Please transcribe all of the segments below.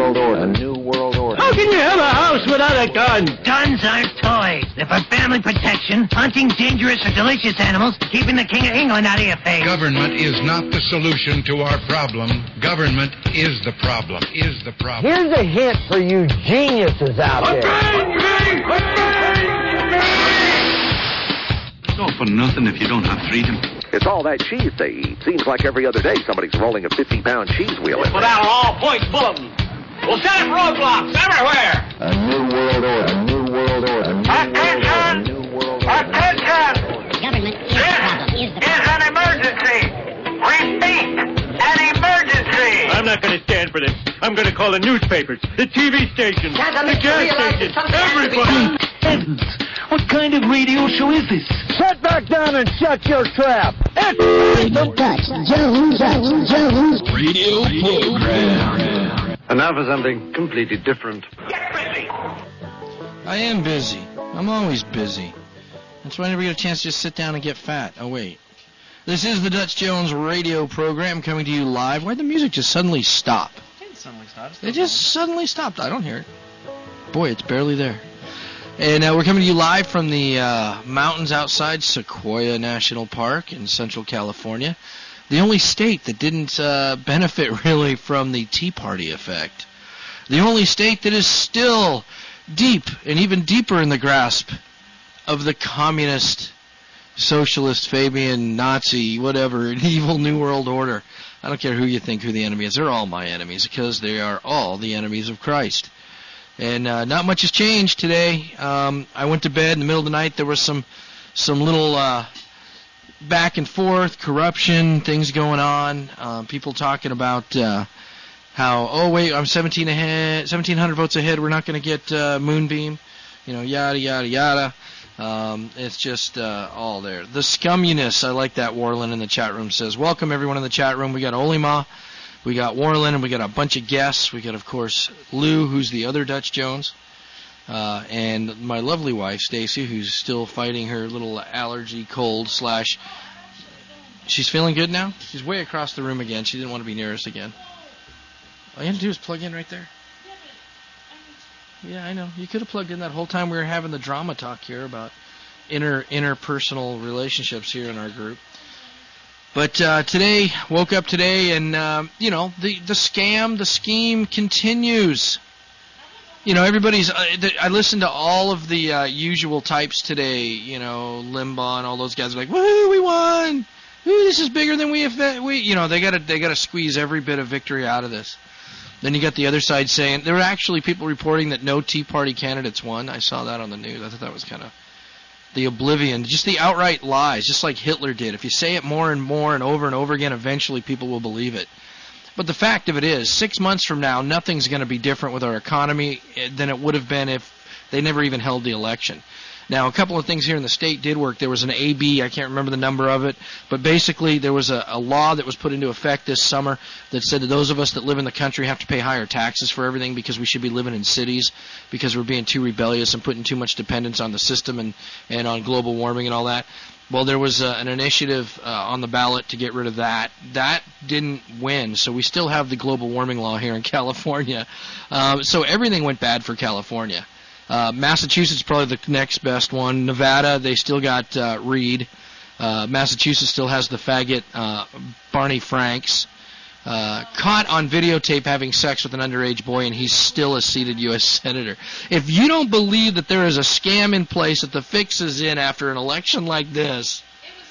world order. A new world order. How can you have a house without a gun? Guns aren't toys. They're for family protection, hunting dangerous or delicious animals, keeping the King of England out of your face. Government is not the solution to our problem. Government is the problem. Here's a hint for you geniuses out there. It's all for nothing if you don't have freedom. It's all that cheese they eat. Seems like every other day somebody's rolling a 50-pound cheese wheel in Put there. out an all-points bulletin. We'll set up roadblocks everywhere. A new world order. A new world order. A new world order. Attention! Government is the problem. Is an emergency. Repeat, an emergency. I'm not going to stand for this. I'm going to call the newspapers, the TV stations, the gas stations, everybody. Heavens, what kind of radio show is this? Sit back down and shut your trap. The Dutch Jones Radio program. And now for something completely different. I am busy. I'm always busy. That's why I never get a chance to just sit down and get fat. Oh, wait. This is the Dutch Jones radio program coming to you live. Why'd the music just suddenly stop? It didn't suddenly stop. It just suddenly stopped. I don't hear it. Boy, it's barely there. And we're coming to you live from the mountains outside Sequoia National Park in Central California. The only state that didn't benefit really from the Tea Party effect. The only state that is still deep and even deeper in the grasp of the communist, socialist, Fabian, Nazi, whatever, evil New World Order. I don't care who you think who the enemy is. They're all my enemies because they are all the enemies of Christ. And not much has changed today. I went to bed in the middle of the night. There was some little back and forth, corruption, things going on. People talking about how, oh, wait, I'm 1,700 votes ahead. We're not going to get Moonbeam. Yada, yada, yada. It's just all there. The Scummunus, I like that. Warlin in the chat room says, welcome everyone in the chat room. We got Olima, we got Warlin, and we got a bunch of guests. We got, of course, Lou, who's the other Dutch Jones, and my lovely wife, Stacy, who's still fighting her little allergy cold / she's feeling good now? She's way across the room again. She didn't want to be near us again. All you had to do is plug in right there. Yeah, I know. You could have plugged in that whole time we were having the drama talk here about interpersonal relationships here in our group. But today, woke up today, and, the scheme continues. Everybody's, I listened to all of the usual types today, Limbaugh and all those guys are like, woohoo, we won! Ooh, this is bigger than they gotta squeeze every bit of victory out of this. Then you got the other side saying, there were actually people reporting that no Tea Party candidates won. I saw that on the news. I thought that was kind of the oblivion, just the outright lies, just like Hitler did. If you say it more and more and over again, eventually people will believe it. But the fact of it is, 6 months from now, nothing's going to be different with our economy than it would have been if they never even held the election. Now, a couple of things here in the state did work. There was an AB, I can't remember the number of it, but basically there was a law that was put into effect this summer that said that those of us that live in the country have to pay higher taxes for everything because we should be living in cities because we're being too rebellious and putting too much dependence on the system and on global warming and all that. Well, there was an initiative on the ballot to get rid of that. That didn't win, so we still have the global warming law here in California. So everything went bad for California. Massachusetts probably the next best one. Nevada, they still got Reed. Massachusetts still has the faggot Barney Franks. Caught on videotape having sex with an underage boy, and he's still a seated U.S. Senator. If you don't believe that there is a scam in place, that the fix is in after an election like this,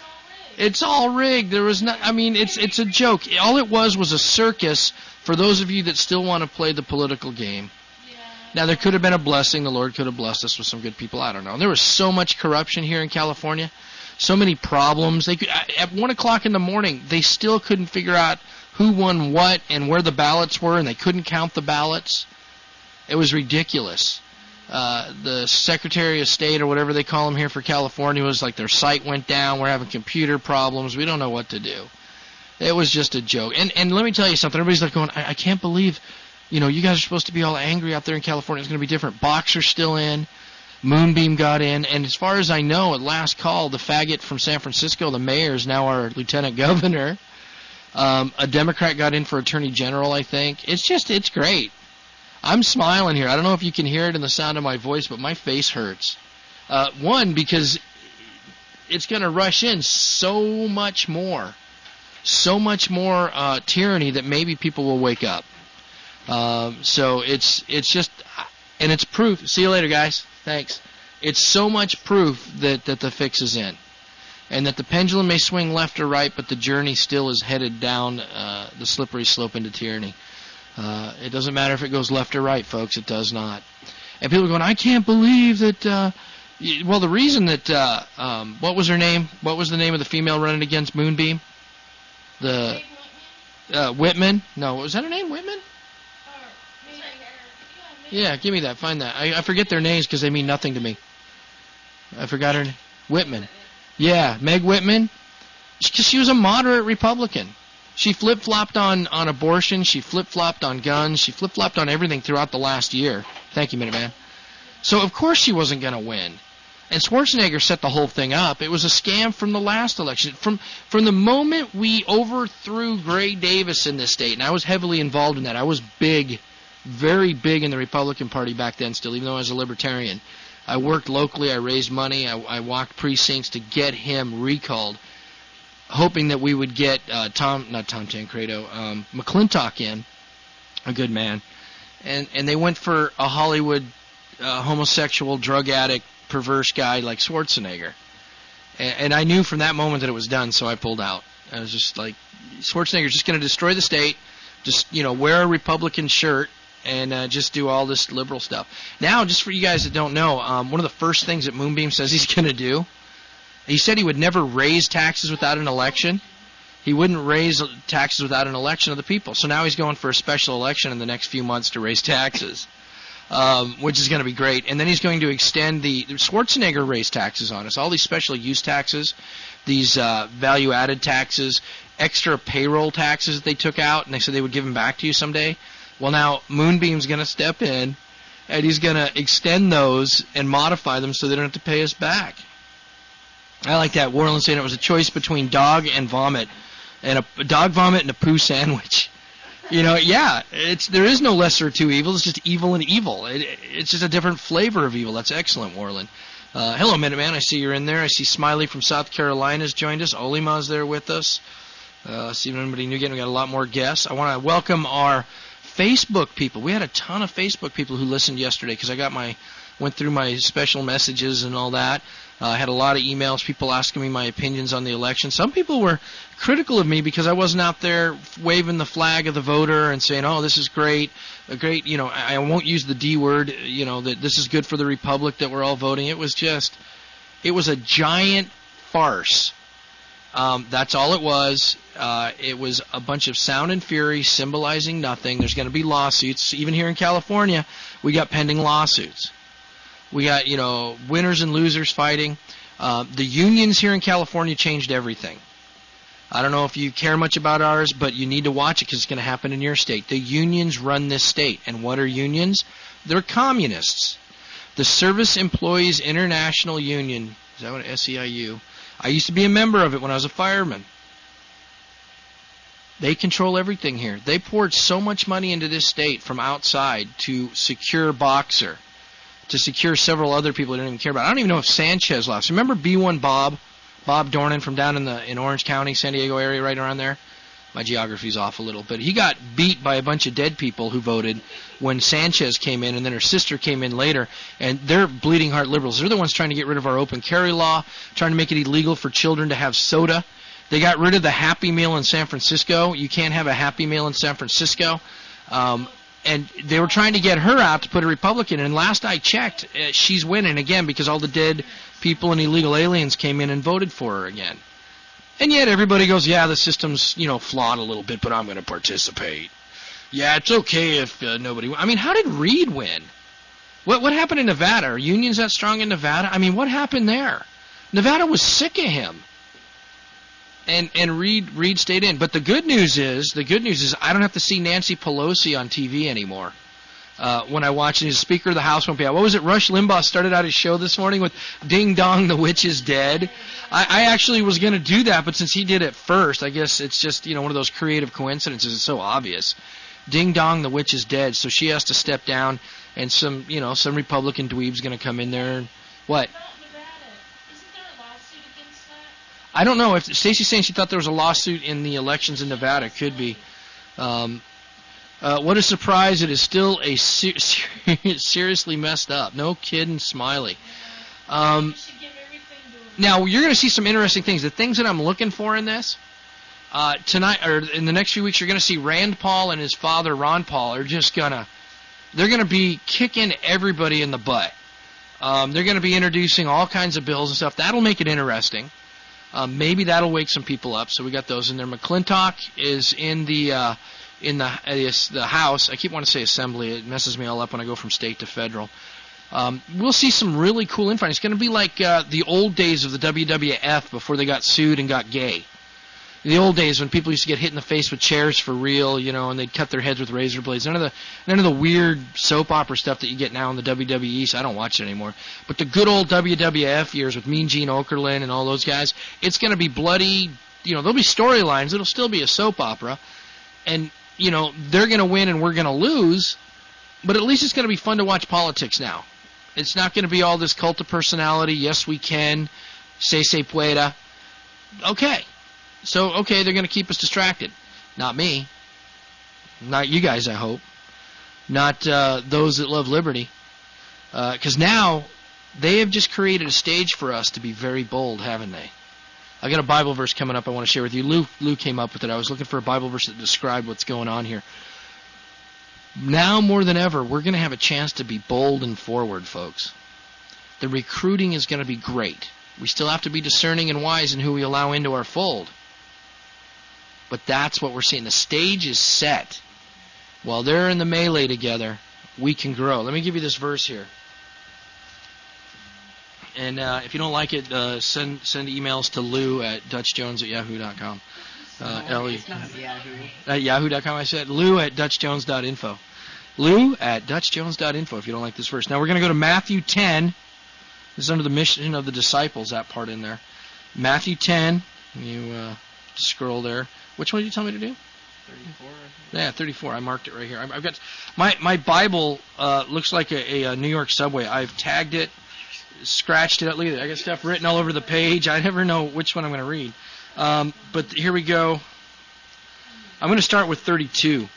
it's all rigged. There was not. I mean, it's a joke. All it was a circus for those of you that still want to play the political game. Now, there could have been a blessing. The Lord could have blessed us with some good people. I don't know. There was so much corruption here in California, so many problems. At 1 o'clock in the morning, they still couldn't figure out who won what and where the ballots were, and they couldn't count the ballots. It was ridiculous. The Secretary of State or whatever they call him here for California was like their site went down. We're having computer problems. We don't know what to do. It was just a joke. And let me tell you something. Everybody's like going, I can't believe, you guys are supposed to be all angry out there in California. It's going to be different. Boxer's still in. Moonbeam got in. And as far as I know, at last call, the faggot from San Francisco, the mayor, is now our lieutenant governor. A Democrat got in for attorney general, I think. It's great. I'm smiling here. I don't know if you can hear it in the sound of my voice, but my face hurts. One, because it's going to rush in so much more tyranny that maybe people will wake up. So it's just, and it's proof. See you later, guys. Thanks. It's so much proof that the fix is in, and that the pendulum may swing left or right, but the journey still is headed down the slippery slope into tyranny. It doesn't matter if it goes left or right, folks. It does not. And people are going, I can't believe that. Well, the reason that what was her name? What was the name of the female running against Moonbeam? The Whitman? No, was that her name? Whitman? Yeah, give me that. Find that. I forget their names because they mean nothing to me. I forgot her name. Whitman. Yeah, Meg Whitman. Because she was a moderate Republican. She flip-flopped on abortion. She flip-flopped on guns. She flip-flopped on everything throughout the last year. Thank you, Minuteman. So, of course, she wasn't going to win. And Schwarzenegger set the whole thing up. It was a scam from the last election. From the moment we overthrew Gray Davis in this state, and I was heavily involved in that. I was big, very big in the Republican Party back then still, even though I was a libertarian. I worked locally. I raised money. I walked precincts to get him recalled, hoping that we would get McClintock in, a good man. And they went for a Hollywood homosexual, drug addict, perverse guy like Schwarzenegger. And I knew from that moment that it was done, so I pulled out. I was just like, Schwarzenegger's just going to destroy the state, just, wear a Republican shirt, and just do all this liberal stuff. Now, just for you guys that don't know, one of the first things that Moonbeam says he's going to do, he said he would never raise taxes without an election. He wouldn't raise taxes without an election of the people. So now he's going for a special election in the next few months to raise taxes, which is going to be great. And then he's going to extend the Schwarzenegger raised taxes on us, all these special use taxes, these value-added taxes, extra payroll taxes that they took out, and they said they would give them back to you someday. Well, now Moonbeam's going to step in, and he's going to extend those and modify them so they don't have to pay us back. I like that. Warren saying it was a choice between dog and vomit, and a dog vomit and a poo sandwich. Yeah, there is no lesser of two evils. It's just evil and evil. It's just a different flavor of evil. That's excellent, Warland. Hello, Minuteman. I see you're in there. I see Smiley from South Carolina has joined us. Olima's there with us. See if anybody new again. We got a lot more guests. I want to welcome our Facebook people. We had a ton of Facebook people who listened yesterday because went through my special messages and all that. I had a lot of emails, people asking me my opinions on the election. Some people were critical of me because I wasn't out there waving the flag of the voter and saying, oh, this is great, I won't use the D word, that this is good for the republic that we're all voting. It was a giant farce. That's all it was. It was a bunch of sound and fury symbolizing nothing. There's going to be lawsuits. Even here in California, we got pending lawsuits. We got, winners and losers fighting. The unions here in California changed everything. I don't know if you care much about ours, but you need to watch it because it's going to happen in your state. The unions run this state. And what are unions? They're communists. The Service Employees International Union, is that what, SEIU? I used to be a member of it when I was a fireman. They control everything here. They poured so much money into this state from outside to secure Boxer, to secure several other people they didn't even care about. I don't even know if Sanchez left. Remember B1 Bob Dornan from down in Orange County, San Diego area, right around there? My geography's off a little, but he got beat by a bunch of dead people who voted when Sanchez came in, and then her sister came in later, and they're bleeding heart liberals. They're the ones trying to get rid of our open carry law, trying to make it illegal for children to have soda. They got rid of the Happy Meal in San Francisco. You can't have a Happy Meal in San Francisco. And they were trying to get her out to put a Republican in. And last I checked, she's winning again because all the dead people and illegal aliens came in and voted for her again. And yet everybody goes, yeah, the system's, flawed a little bit, but I'm going to participate. Yeah, it's okay if nobody... I mean, how did Reed win? What happened in Nevada? Are unions that strong in Nevada? I mean, what happened there? Nevada was sick of him. And Reed stayed in. But the good news is I don't have to see Nancy Pelosi on TV anymore. When I watch it, as Speaker of the House won't be out. What was it? Rush Limbaugh started out his show this morning with Ding Dong, the Witch is Dead. I actually was going to do that, but since he did it first, I guess it's just, one of those creative coincidences. It's so obvious. Ding dong, the witch is dead, so she has to step down, and some Republican dweeb's going to come in there. And, what? I don't know. If Stacey's saying she thought there was a lawsuit in the elections in Nevada, could be. What a surprise! It is still a seriously messed up. No kidding, Smiley. Now you're going to see some interesting things. The things that I'm looking for in this tonight, or in the next few weeks, you're going to see Rand Paul and his father Ron Paul are just they're going to be kicking everybody in the butt. They're going to be introducing all kinds of bills and stuff. That'll make it interesting. Maybe that'll wake some people up. So we got those in there. McClintock is in the House. I keep wanting to say Assembly. It messes me all up when I go from state to federal. We'll see some really cool infighting. It's going to be like the old days of the WWF before they got sued and got gay. The old days when people used to get hit in the face with chairs for real, and they'd cut their heads with razor blades. None of the weird soap opera stuff that you get now in the WWE, so I don't watch it anymore. But the good old WWF years with Mean Gene Okerlund and all those guys, it's going to be bloody. There'll be storylines. It'll still be a soap opera. And, they're going to win and we're going to lose. But at least it's going to be fun to watch politics now. It's not going to be all this cult of personality. Yes, we can. Se pueda. Okay. So, they're going to keep us distracted. Not me. Not you guys, I hope. Not those that love liberty. Because now they have just created a stage for us to be very bold, haven't they? I got a Bible verse coming up I want to share with you. Lou came up with it. I was looking for a Bible verse that described what's going on here. Now more than ever, we're going to have a chance to be bold and forward, folks. The recruiting is going to be great. We still have to be discerning and wise in who we allow into our fold. But that's what we're seeing. The stage is set. While they're in the melee together, we can grow. Let me give you this verse here. And if you don't like it, send emails to Lou at DutchJones@yahoo.com. It's not Yahoo. At yahoo.com, I said. Lou at DutchJones.info. Lou at DutchJones.info if you don't like this verse. Now we're going to go to Matthew 10. This is under the mission of the disciples, that part in there. Matthew 10. You scroll there. Which one did you tell me to do? 34. Yeah, 34. I marked it right here. I've got my Bible looks like a New York subway. I've tagged it, scratched it. Look at it. I got stuff written all over the page. I never know which one I'm going to read. But here we go. I'm going to start with 32.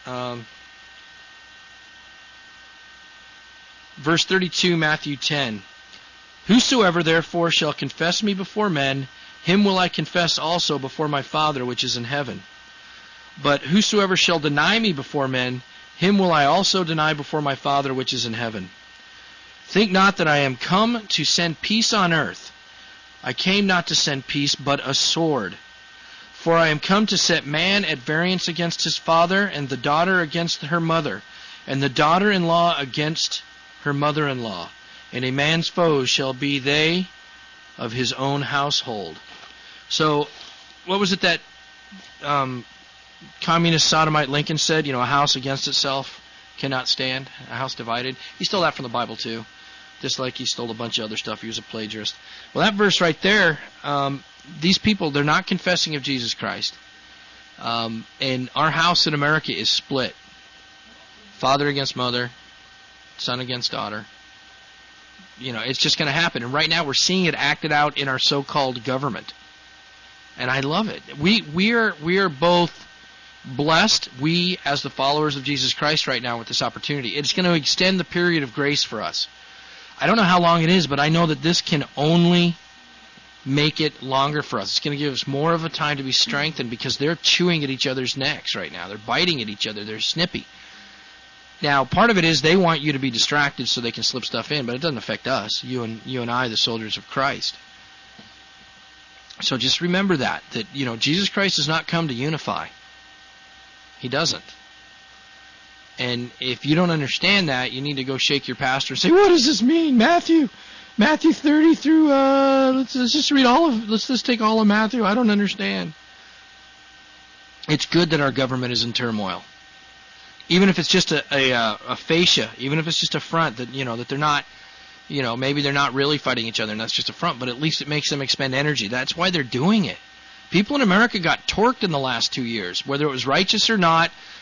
Verse 32, Matthew 10. Whosoever therefore shall confess me before men, him will I confess also before my Father which is in heaven. But whosoever shall deny me before men, him will I also deny before my Father which is in heaven. Think not that I am come to send peace on earth. I came not to send peace, but a sword. For I am come to set man at variance against his father, and the daughter against her mother, and the daughter-in-law against her mother-in-law. And a man's foes shall be they of his own household. So, what was it that communist sodomite Lincoln said? A house against itself cannot stand. A house divided. He stole that from the Bible too. Just like he stole a bunch of other stuff. He was a plagiarist. Well, that verse right there, these people, they're not confessing of Jesus Christ. And our house in America is split. Father against mother, son against daughter. It's just going to happen. And right now we're seeing it acted out in our so-called government. And I love it. We are both blessed, we as the followers of Jesus Christ right now with this opportunity. It's going to extend the period of grace for us. I don't know how long it is, but I know that this can only make it longer for us. It's going to give us more of a time to be strengthened because they're chewing at each other's necks right now. They're biting at each other. They're snippy. Now, part of it is they want you to be distracted so they can slip stuff in, but it doesn't affect us, you and I, the soldiers of Christ. So just remember that Jesus Christ has not come to unify. He doesn't. And if you don't understand that, you need to go shake your pastor and say, what does this mean? Matthew 30 through, let's just read let's just take all of Matthew. I don't understand. It's good that our government is in turmoil. Even if it's just a fascia, even if it's just a front that, that they're not, maybe they're not really fighting each other and that's just a front, but at least it makes them expend energy. That's why they're doing it. People in America got torqued in the last 2 years, whether it was righteous or not,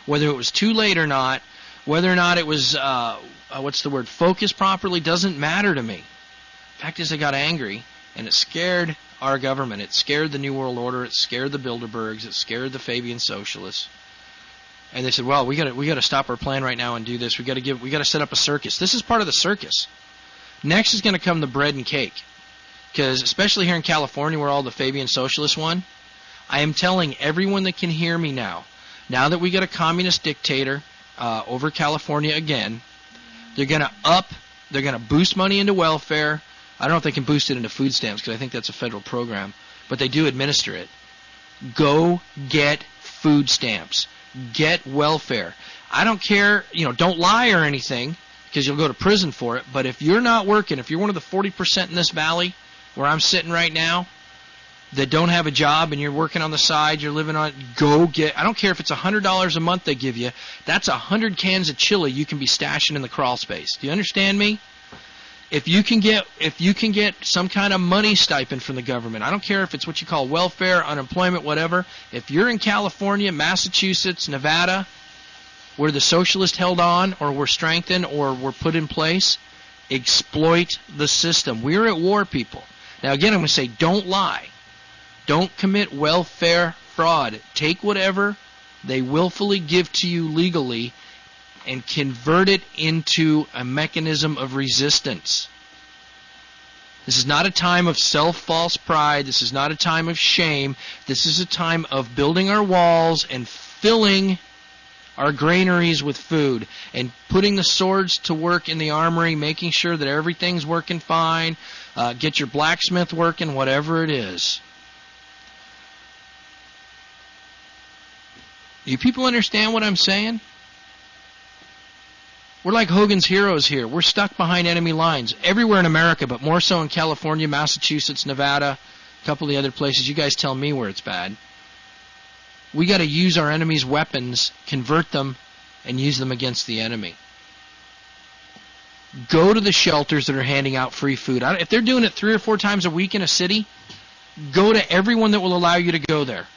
Whether it was too late or not, whether or not it was, focused properly, doesn't matter to me. Fact is, I got angry, and it scared our government. It scared the New World Order. It scared the Bilderbergs. It scared the Fabian Socialists. And they said, "Well, we got to stop our plan right now and do this. We got to set up a circus." This is part of the circus. Next is going to come the bread and cake, because especially here in California, where all the Fabian Socialists won, I am telling everyone that can hear me now that we got a communist dictator over California again, they're going to boost money into welfare. I don't know if they can boost it into food stamps, because I think that's a federal program, but they do administer it. Go get food stamps. Get welfare. I don't care, don't lie or anything, because you'll go to prison for it, but if you're not working, if you're one of the 40% in this valley where I'm sitting right now that don't have a job and you're working on the side, you're living on, go get, I don't care if it's $100 a month they give you, that's 100 cans of chili you can be stashing in the crawl space. Do you understand me? If you can get some kind of money stipend from the government, I don't care if it's what you call welfare, unemployment, whatever. If you're in California, Massachusetts, Nevada, where the socialists held on or were strengthened or were put in place, exploit the system. We're at war, people. Now, again, I'm going to say, don't lie. Don't commit welfare fraud. Take whatever they willfully give to you legally and convert it into a mechanism of resistance. This is not a time of self-false pride. This is not a time of shame. This is a time of building our walls and filling our granaries with food and putting the swords to work in the armory, making sure that everything's working fine, get your blacksmith working, whatever it is. You people understand what I'm saying? We're like Hogan's Heroes here. We're stuck behind enemy lines everywhere in America, but more so in California, Massachusetts, Nevada, a couple of the other places. You guys tell me where it's bad. We got to use our enemy's weapons, convert them, and use them against the enemy. Go to the shelters that are handing out free food. If they're doing it 3 or 4 times a week in a city, go to everyone that will allow you to go there.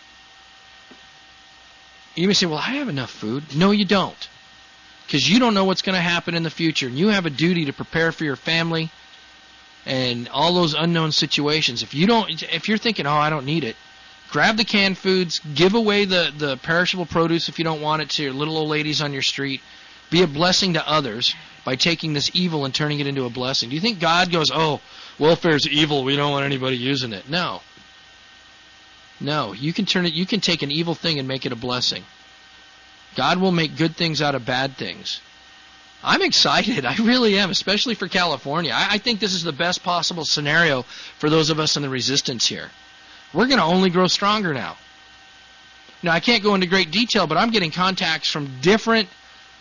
You may say, "Well, I have enough food." No, you don't. Because you don't know what's going to happen in the future. And you have a duty to prepare for your family and all those unknown situations. If you're thinking, "Oh, I don't need it," grab the canned foods, give away the perishable produce if you don't want it to your little old ladies on your street. Be a blessing to others by taking this evil and turning it into a blessing. Do you think God goes, "Oh, welfare's evil, we don't want anybody using it"? No. No, you can take an evil thing and make it a blessing. God will make good things out of bad things. I'm excited. I really am, especially for California. I think this is the best possible scenario for those of us in the resistance here. We're going to only grow stronger now. Now, I can't go into great detail, but I'm getting contacts from different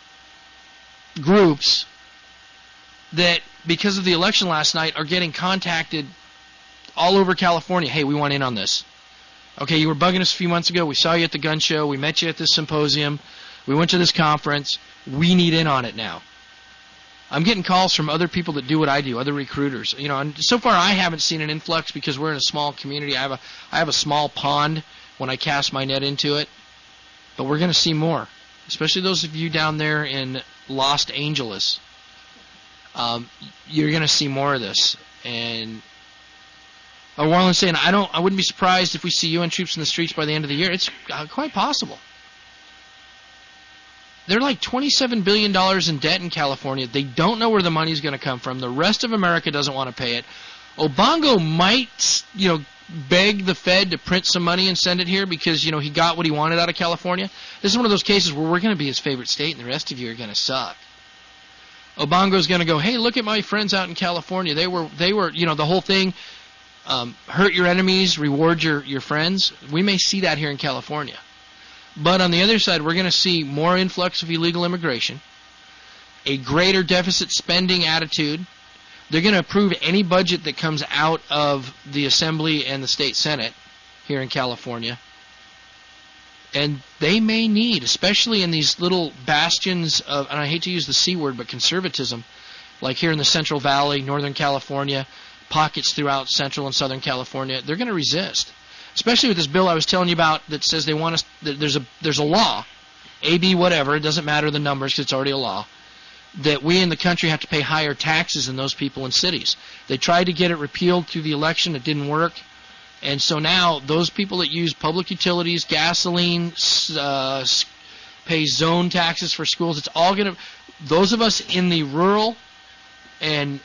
groups that, because of the election last night, are getting contacted all over California. "Hey, we want in on this. Okay, you were bugging us a few months ago. We saw you at the gun show. We met you at this symposium. We went to this conference. We need in on it now." I'm getting calls from other people that do what I do, other recruiters. And so far I haven't seen an influx because we're in a small community. I have a small pond when I cast my net into it. But we're going to see more, especially those of you down there in Los Angeles. You're going to see more of this. And Warren's saying, I wouldn't be surprised if we see UN troops in the streets by the end of the year. It's quite possible. They're like $27 billion in debt in California. They don't know where the money's going to come from. The rest of America doesn't want to pay it. Obongo might, beg the Fed to print some money and send it here because, he got what he wanted out of California. This is one of those cases where we're going to be his favorite state and the rest of you are going to suck. Obongo's going to go, "Hey, look at my friends out in California. They were, the whole thing, hurt your enemies, reward your friends." We may see that here in California. But on the other side, we're going to see more influx of illegal immigration, a greater deficit spending attitude. They're going to approve any budget that comes out of the Assembly and the State Senate here in California. And they may need, especially in these little bastions of, and I hate to use the C word, but conservatism, like here in the Central Valley, Northern California, pockets throughout Central and Southern California, they're going to resist. Especially with this bill I was telling you about that says they want us. There's a law AB whatever, it doesn't matter the numbers because it's already a law, that we in the country have to pay higher taxes than those people in cities. They tried to get it repealed through the election. It didn't work. And so now those people that use public utilities, gasoline, pay zone taxes for schools, it's all going to, those of us in the rural and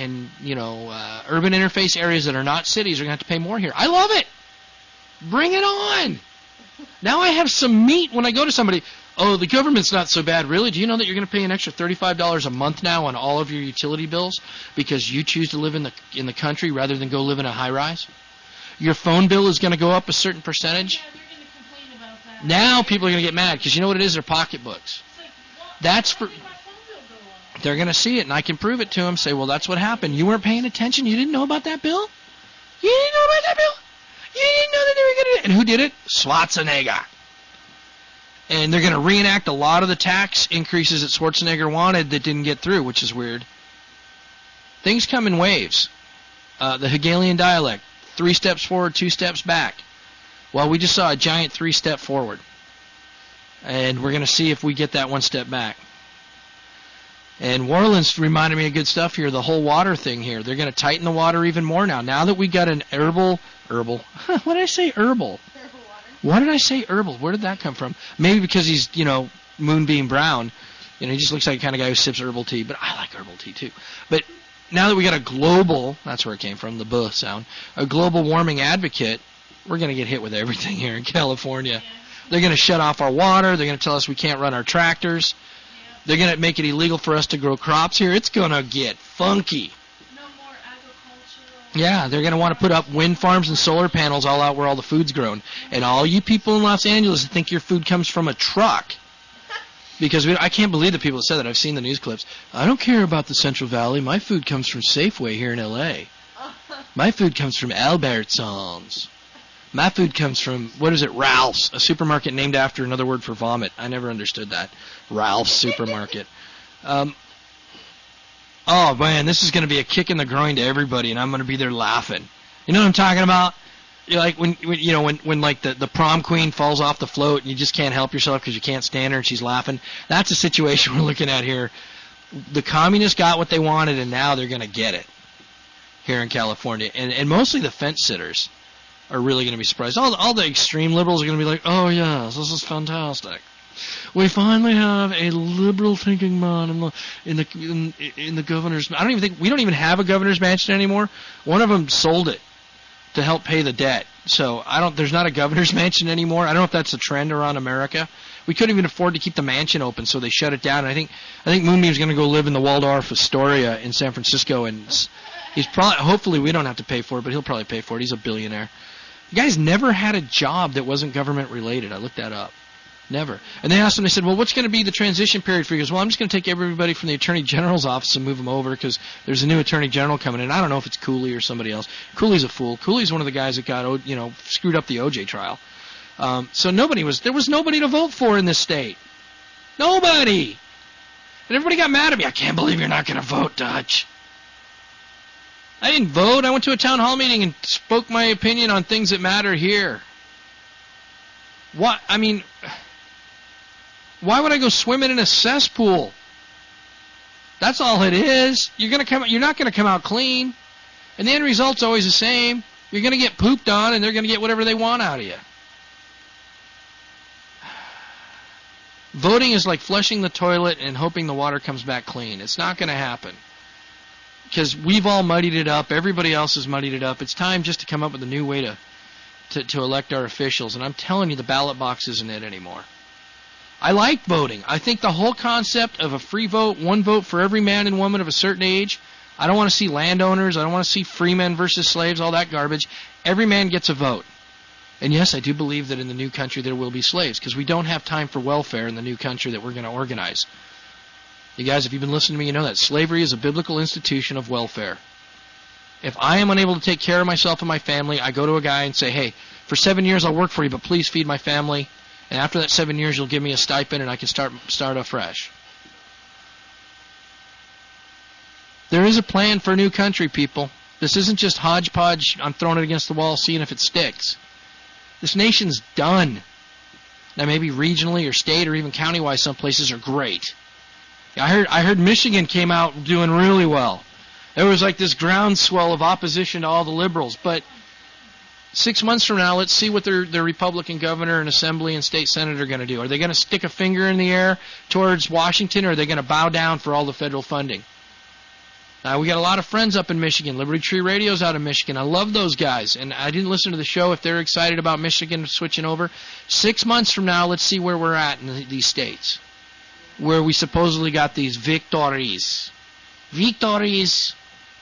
urban interface areas that are not cities are going to have to pay more here. I love it. Bring it on. Now I have some meat when I go to somebody. Oh, the government's not so bad. Really? Do you know that you're going to pay an extra $35 a month now on all of your utility bills because you choose to live in the country rather than go live in a high-rise? Your phone bill is going to go up a certain percentage. Yeah, they're going to complain about that. Now people are going to get mad because you know what it is? They're pocketbooks. It's like, That's for. They're going to see it, and I can prove it to them. Say, well, that's what happened. You weren't paying attention. You didn't know about that bill? You didn't know about that bill? You didn't know that they were going to do it? And who did it? Schwarzenegger. And they're going to reenact a lot of the tax increases that Schwarzenegger wanted that didn't get through, which is weird. Things come in waves. The Hegelian dialect, 3 steps forward, 2 steps back. Well, we just saw a giant 3-step forward. And we're going to see if we get that 1 step back. And Warland's reminded me of good stuff here, the whole water thing here. They're going to tighten the water even more now. Now that we got an herbal. What did I say, herbal? Why did I say herbal? Where did that come from? Maybe because he's, Moonbeam Brown. He just looks like the kind of guy who sips herbal tea. But I like herbal tea, too. But now that we got a global, that's where it came from, the buh sound, a global warming advocate, we're going to get hit with everything here in California. They're going to shut off our water. They're going to tell us we can't run our tractors. They're going to make it illegal for us to grow crops here. It's going to get funky. No more agricultural. Yeah, they're going to want to put up wind farms and solar panels all out where all the food's grown. And all you people in Los Angeles that think your food comes from a truck, because I can't believe the people that said that. I've seen the news clips. I don't care about the Central Valley. My food comes from Safeway here in L.A. My food comes from Albertsons. My food comes from, Ralph's, a supermarket named after another word for vomit. I never understood that. Ralph's Supermarket. Oh, man, this is going to be a kick in the groin to everybody, and I'm going to be there laughing. You know what I'm talking about? You're like when like the prom queen falls off the float and you just can't help yourself because you can't stand her and she's laughing. That's a situation we're looking at here. The communists got what they wanted, and now they're going to get it here in California. And mostly the fence sitters are really going to be surprised. All the extreme liberals are going to be like, oh, yes, this is fantastic. We finally have a liberal-thinking man in the governor's. We don't even have a governor's mansion anymore. One of them sold it to help pay the debt. So there's not a governor's mansion anymore. I don't know if that's a trend around America. We couldn't even afford to keep the mansion open, so they shut it down. And I think Moonbeam's going to go live in the Waldorf Astoria in San Francisco, and he's hopefully we don't have to pay for it, but he'll probably pay for it. He's a billionaire. The guy's never had a job that wasn't government related. I looked that up. Never. And they asked him, they said, well, what's going to be the transition period for you? He goes, well, I'm just going to take everybody from the Attorney General's office and move them over because there's a new Attorney General coming in. I don't know if it's Cooley or somebody else. Cooley's a fool. Cooley's one of the guys that got, screwed up the OJ trial. So there was nobody to vote for in this state. Nobody. And everybody got mad at me. I can't believe you're not going to vote, Dutch. I didn't vote. I went to a town hall meeting and spoke my opinion on things that matter here. Why would I go swimming in a cesspool? That's all it is. You're not going to come out clean. And the end result's always the same. You're going to get pooped on, and they're going to get whatever they want out of you. Voting is like flushing the toilet and hoping the water comes back clean. It's not going to happen. Because we've all muddied it up. Everybody else has muddied it up. It's time just to come up with a new way to elect our officials. And I'm telling you, the ballot box isn't it anymore. I like voting. I think the whole concept of a free vote, one vote for every man and woman of a certain age, I don't want to see landowners. I don't want to see free men versus slaves, all that garbage. Every man gets a vote. And yes, I do believe that in the new country there will be slaves because we don't have time for welfare in the new country that we're going to organize. You guys, if you've been listening to me, you know that slavery is a biblical institution of welfare. If I am unable to take care of myself and my family, I go to a guy and say, hey, for 7 years I'll work for you, but please feed my family. And after that 7 years, you'll give me a stipend and I can start afresh. There is a plan for a new country, people. This isn't just hodgepodge, I'm throwing it against the wall, seeing if it sticks. This nation's done. Now maybe regionally or state or even county-wise, some places are great. I heard Michigan came out doing really well. There was like this groundswell of opposition to all the liberals. But 6 months from now, let's see what their Republican governor and assembly and state senate are going to do. Are they going to stick a finger in the air towards Washington, or are they going to bow down for all the federal funding? We got a lot of friends up in Michigan. Liberty Tree Radio's out of Michigan. I love those guys. And I didn't listen to the show if they're excited about Michigan switching over. 6 months from now, let's see where we're at in these states, where we supposedly got these victories. Victories.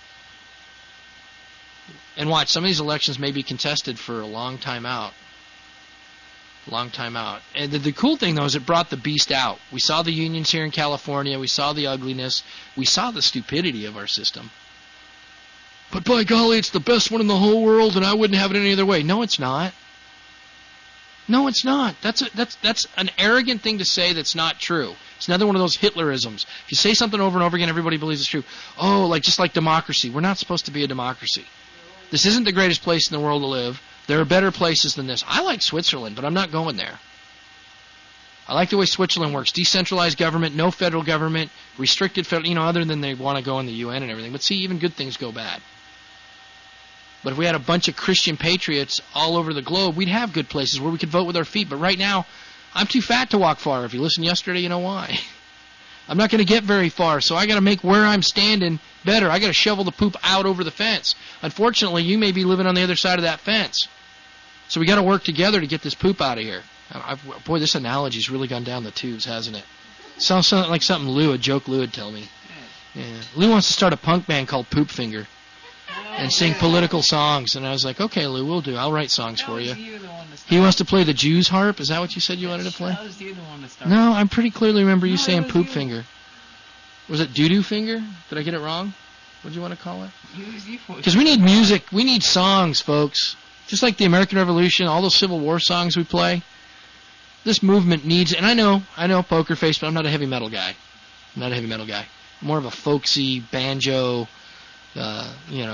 And watch, some of these elections may be contested for a long time out. Long time out. And the cool thing, though, is it brought the beast out. We saw the unions here in California. We saw the ugliness. We saw the stupidity of our system. But by golly, it's the best one in the whole world, and I wouldn't have it any other way. No, it's not. No, it's not. That's an arrogant thing to say that's not true. It's another one of those Hitlerisms. If you say something over and over again, everybody believes it's true. Oh, just like democracy. We're not supposed to be a democracy. This isn't the greatest place in the world to live. There are better places than this. I like Switzerland, but I'm not going there. I like the way Switzerland works. Decentralized government, no federal government, restricted federal, other than they want to go in the UN and everything. But see, even good things go bad. But if we had a bunch of Christian patriots all over the globe, we'd have good places where we could vote with our feet. But right now, I'm too fat to walk far. If you listened yesterday, you know why. I'm not going to get very far, so I got to make where I'm standing better. I got to shovel the poop out over the fence. Unfortunately, you may be living on the other side of that fence. So we got to work together to get this poop out of here. Boy, this analogy's really gone down the tubes, hasn't it? Sounds like something a joke Lou would tell me. Yeah. Lou wants to start a punk band called Poop Finger and sing political songs. And I was like, okay, Lou, we'll do. I'll write songs for you. He wants to play the Jews harp. Is that what you said you wanted to play? No, I pretty clearly remember you saying Poop Finger. Was it Doo-Doo Finger? Did I get it wrong? What do you want to call it? Because we need music. We need songs, folks. Just like the American Revolution, all those Civil War songs we play. This movement needs, and I know, Poker Face, but I'm not a heavy metal guy. I'm more of a folksy, banjo, that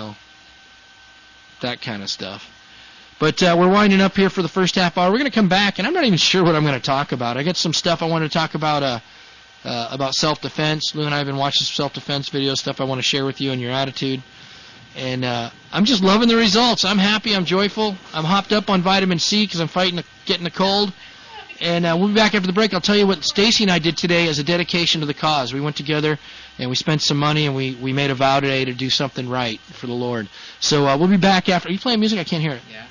kind of stuff. But we're winding up here for the first half hour. We're going to come back, and I'm not even sure what I'm going to talk about. I got some stuff I want to talk about self-defense. Lou and I have been watching some self-defense video stuff I want to share with you and your attitude. And I'm just loving the results. I'm happy. I'm joyful. I'm hopped up on vitamin C because I'm getting the cold. And we'll be back after the break. I'll tell you what Stacy and I did today as a dedication to the cause. We went together and we spent some money and we made a vow today to do something right for the Lord. So we'll be back after. Are you playing music? I can't hear it. Yeah.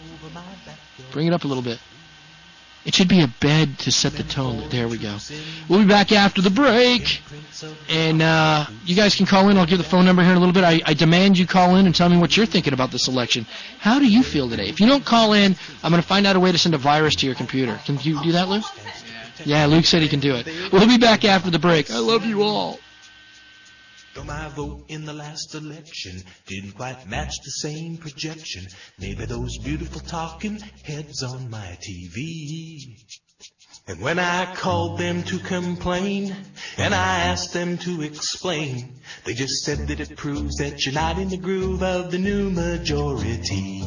Bring it up a little bit. It should be a bed to set the tone. There we go. We'll be back after the break. And you guys can call in. I'll give the phone number here in a little bit. I demand you call in and tell me what you're thinking about this election. How do you feel today? If you don't call in, I'm going to find out a way to send a virus to your computer. Can you do that, Luke? Yeah, Luke said he can do it. We'll be back after the break. I love you all. Though my vote in the last election didn't quite match the same projection, maybe those beautiful talking heads on my TV. And when I called them to complain, and I asked them to explain, they just said that it proves that you're not in the groove of the new majority.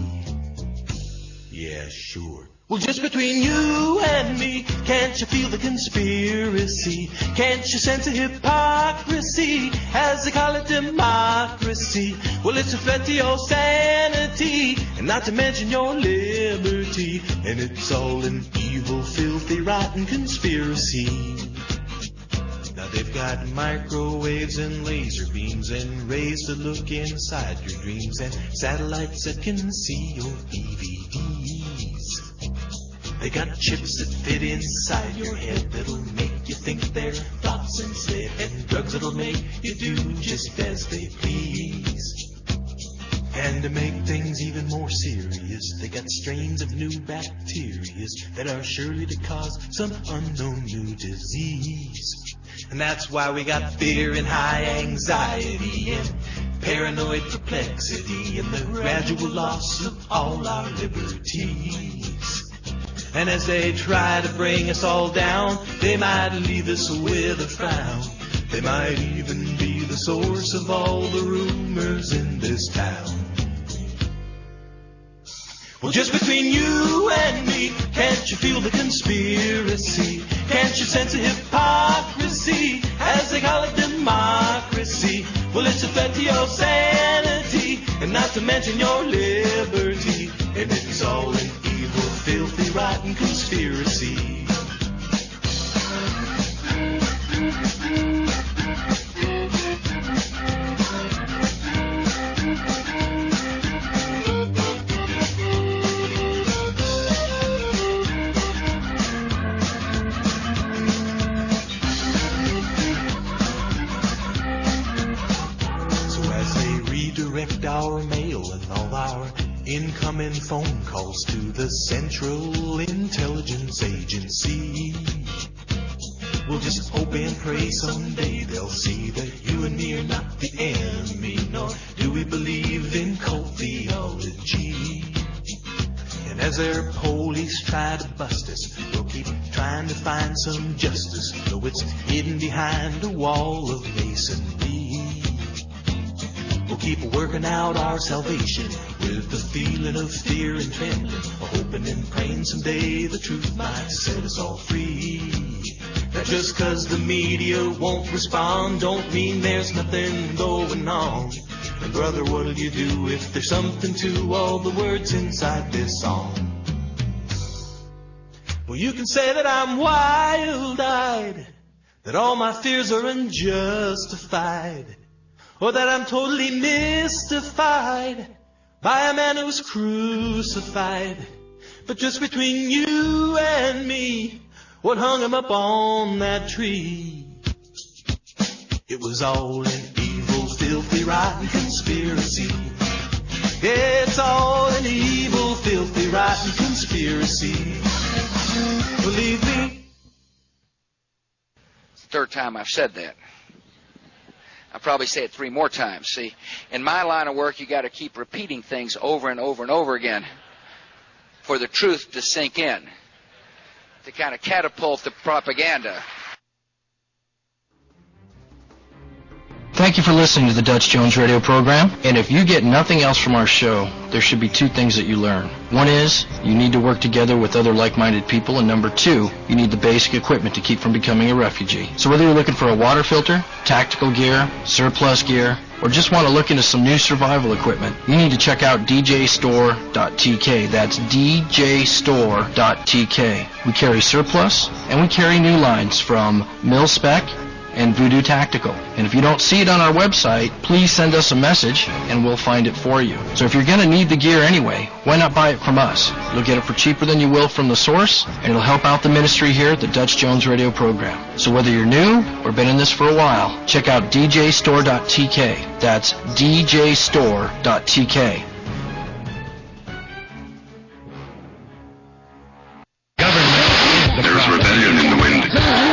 Yeah, sure. Well, just between you and me, can't you feel the conspiracy? Can't you sense the hypocrisy, as they call it democracy? Well, it's a threat to your sanity, and not to mention your liberty. And it's all an evil, filthy, rotten conspiracy. Now they've got microwaves and laser beams and rays to look inside your dreams, and satellites that can see your DVDs. They got chips that fit inside your head that'll make you think their thoughts instead, and drugs that'll make you do just as they please. And to make things even more serious, they got strains of new bacteria that are surely to cause some unknown new disease. And that's why we got fear and high anxiety and paranoid perplexity and the gradual loss of all our liberties. And as they try to bring us all down, they might leave us with a frown. They might even be the source of all the rumors in this town. Well, just between you and me, can't you feel the conspiracy? Can't you sense the hypocrisy, as they call it democracy? Well, it's a threat to your sanity, and not to mention your liberty. And it's all an evil, filthy, rotten conspiracy. Direct our mail and all our incoming phone calls to the Central Intelligence Agency. We'll just hope and pray someday they'll see that you and me are not the enemy, nor do we believe in cult theology. And as their police try to bust us, we'll keep trying to find some justice, though it's hidden behind a wall of masonry. We'll keep working out our salvation with the feeling of fear and trembling, hoping and praying someday the truth might set us all free. Now just 'cause the media won't respond don't mean there's nothing going on. And brother, what'll you do if there's something to all the words inside this song? Well, you can say that I'm wild-eyed, that all my fears are unjustified, or that I'm totally mystified by a man who was crucified. But just between you and me, what hung him up on that tree? It was all an evil, filthy, rotten conspiracy. Yeah, it's all an evil, filthy, rotten conspiracy. Believe me. It's the third time I've said that. I'll probably say it 3 more times. See, in my line of work, you got to keep repeating things over and over and over again for the truth to sink in, to kind of catapult the propaganda. Thank you for listening to the Dutch Jones Radio program. And if you get nothing else from our show, there should be 2 things that you learn. One is you need to work together with other like-minded people. And number 2, you need the basic equipment to keep from becoming a refugee. So whether you're looking for a water filter, tactical gear, surplus gear, or just want to look into some new survival equipment, you need to check out djstore.tk. That's djstore.tk. We carry surplus, and we carry new lines from Mil-Spec and Voodoo Tactical. And if you don't see it on our website, please send us a message and we'll find it for you. So if you're going to need the gear anyway, why not buy it from us? You'll get it for cheaper than you will from the source, and it'll help out the ministry here at the Dutch Jones Radio program. So whether you're new or been in this for a while, check out djstore.tk. That's djstore.tk. There's rebellion in the wind.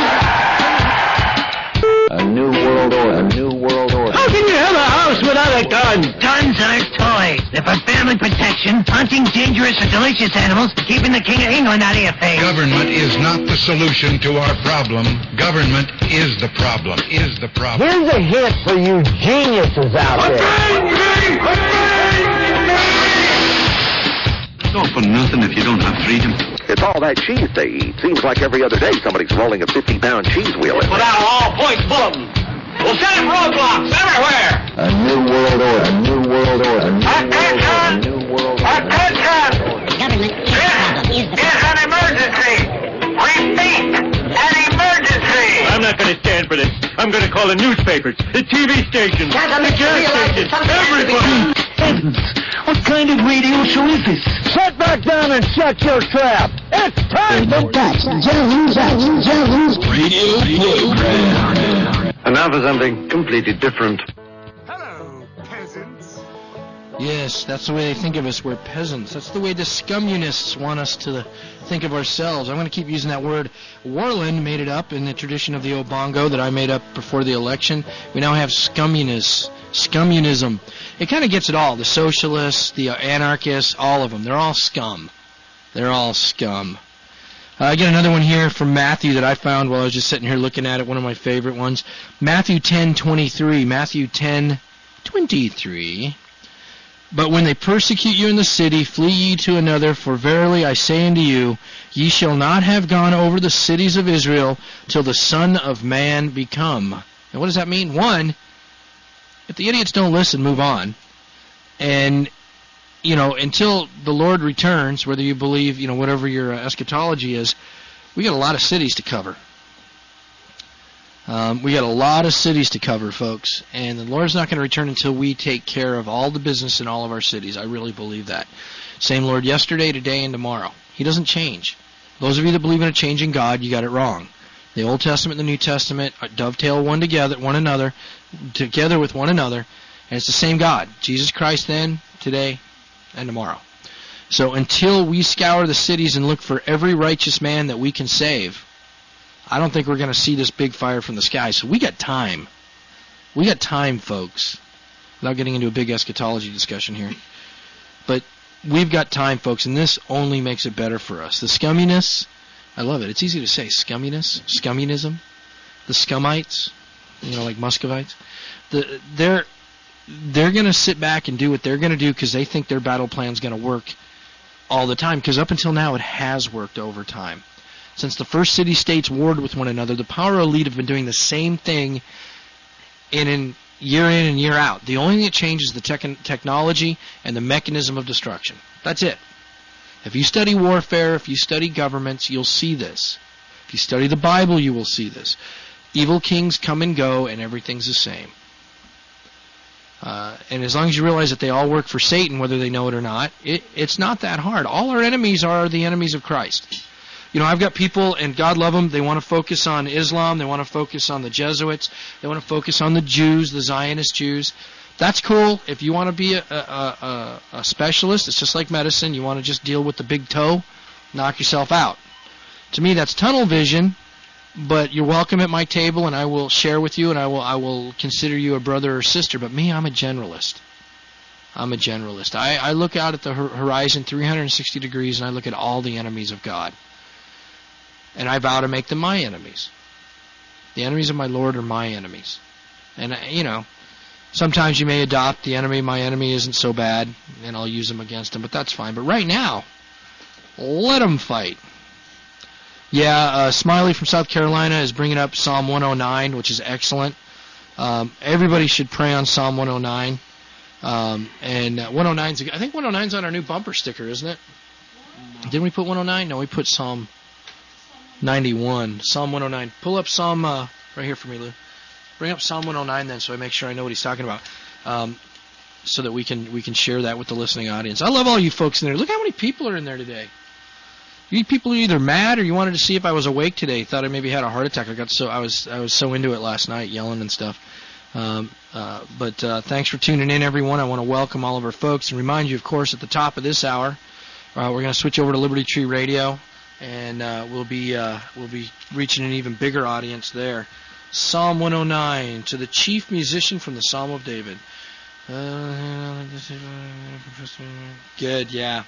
A new world order. A new world order. How can you have a house without a gun? Guns are toys. They're for family protection, hunting dangerous or delicious animals, keeping the King of England out of your face. Government is not the solution to our problem. Government is the problem. Here's a hit for you geniuses out there. It's all for nothing if you don't have freedom. It's all that cheese they eat. Seems like every other day somebody's rolling a 50-pound cheese wheel in. Put out all points bulletin. We'll set up roadblocks everywhere. A new world order. A new world order. A new world order. A new world order. Attention! Government This is an emergency. Repeat, an emergency. I'm not going to stand for this. I'm going to call the newspapers, the TV stations, the gas stations, everybody. Heavens, what kind of radio show is this? Sit back down and shut your trap. It's time for Dutch Jones Radio program. And now for something completely different. Hello, peasants. Yes, that's the way they think of us. We're peasants. That's the way the scummunists want us to think of ourselves. I'm going to keep using that word. Warland made it up in the tradition of the Obongo that I made up before the election. We now have scummunists. Scummunism. It kind of gets it all. The socialists, the anarchists, all of them. They're all scum. They're all scum. I get another one here from Matthew that I found while I was just sitting here looking at it, one of my favorite ones. Matthew 10:23. Matthew 10:23. But when they persecute you in the city, flee ye to another, for verily I say unto you, ye shall not have gone over the cities of Israel till the Son of Man be come. And what does that mean? One, if the idiots don't listen, move on. And, until the Lord returns, whether you believe, whatever your eschatology is, we got a lot of cities to cover. We got a lot of cities to cover, folks, and the Lord's not going to return until we take care of all the business in all of our cities. I really believe that. Same Lord yesterday, today, and tomorrow. He doesn't change. Those of you that believe in a changing God, you got it wrong. The Old Testament and the New Testament dovetail one another, together with one another, and it's the same God. Jesus Christ then, today, and tomorrow. So until we scour the cities and look for every righteous man that we can save, I don't think we're going to see this big fire from the sky. So we got time. We got time, folks. Without getting into a big eschatology discussion here. But we've got time, folks, and this only makes it better for us. The scumminess, I love it. It's easy to say. Scumminess, scumminism. The scummites, like Muscovites. They're going to sit back and do what they're going to do because they think their battle plan's going to work all the time. Because up until now, it has worked over time. Since the first city-states warred with one another, the power elite have been doing the same thing year in and year out. The only thing that changes is the technology and the mechanism of destruction. That's it. If you study warfare, if you study governments, you'll see this. If you study the Bible, you will see this. Evil kings come and go, and everything's the same. And as long as you realize that they all work for Satan, whether they know it or not, it's not that hard. All our enemies are the enemies of Christ. I've got people, and God love them, they want to focus on Islam, they want to focus on the Jesuits, they want to focus on the Jews, the Zionist Jews. That's cool. If you want to be a specialist, it's just like medicine. You want to just deal with the big toe, knock yourself out. To me, that's tunnel vision, but you're welcome at my table, and I will share with you, and I will consider you a brother or sister. But me, I'm a generalist. I look out at the horizon 360 degrees, and I look at all the enemies of God. And I vow to make them my enemies. The enemies of my Lord are my enemies. And, sometimes you may adopt the enemy. My enemy isn't so bad, and I'll use them against them, but that's fine. But right now, let them fight. Yeah, Smiley from South Carolina is bringing up Psalm 109, which is excellent. Everybody should pray on Psalm 109. And 109's, I think 109's on our new bumper sticker, isn't it? Didn't we put 109? No, we put Psalm 91. Psalm 109. Pull up Psalm, right here for me, Lou. Bring up Psalm 109 then, so I make sure I know what he's talking about, so that we can share that with the listening audience. I love all you folks in there. Look how many people are in there today. You people are either mad or you wanted to see if I was awake today. Thought I maybe had a heart attack. I was so into it last night, yelling and stuff. But thanks for tuning in, everyone. I want to welcome all of our folks and remind you, of course, at the top of this hour, we're going to switch over to Liberty Tree Radio. And we'll be reaching an even bigger audience there. Psalm 109, to the chief musician from the Psalm of David. Good, yeah.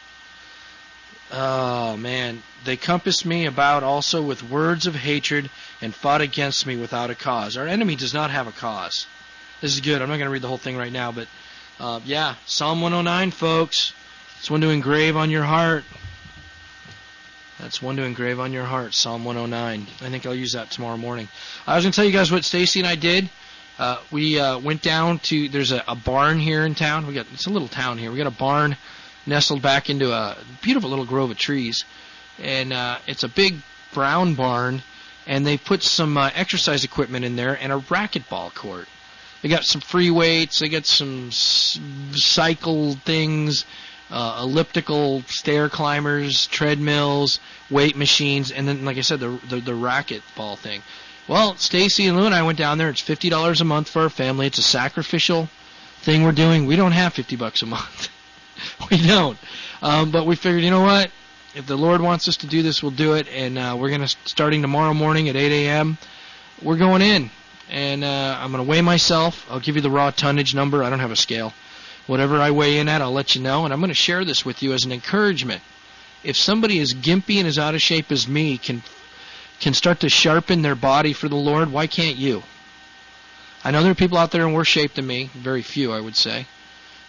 Oh, man. They compassed me about also with words of hatred and fought against me without a cause. Our enemy does not have a cause. This is good. I'm not going to read the whole thing right now, but yeah, Psalm 109, folks. It's one to engrave on your heart. That's one to engrave on your heart, Psalm 109. I think I'll use that tomorrow morning. I was going to tell you guys what Stacy and I did. We went down to, there's a barn here in town. It's a little town here. We got a barn nestled back into a beautiful little grove of trees. And it's a big brown barn, and they put some exercise equipment in there and a racquetball court. They got some free weights. They got some cycle things. Elliptical stair climbers, treadmills, weight machines, and then, like I said, the racquetball thing. Well, Stacy and Lou and I went down there. It's $50 a month for our family. It's a sacrificial thing we're doing. We don't have $50 a month. We don't. But we figured, you know what? If the Lord wants us to do this, we'll do it. And we're going to, starting tomorrow morning at 8 a.m., we're going in. And I'm going to weigh myself. I'll give you the raw tonnage number. I don't have a scale. Whatever I weigh in at, I'll let you know. And I'm going to share this with you as an encouragement. If somebody as gimpy and as out of shape as me can start to sharpen their body for the Lord, why can't you? I know there are people out there in worse shape than me. Very few, I would say.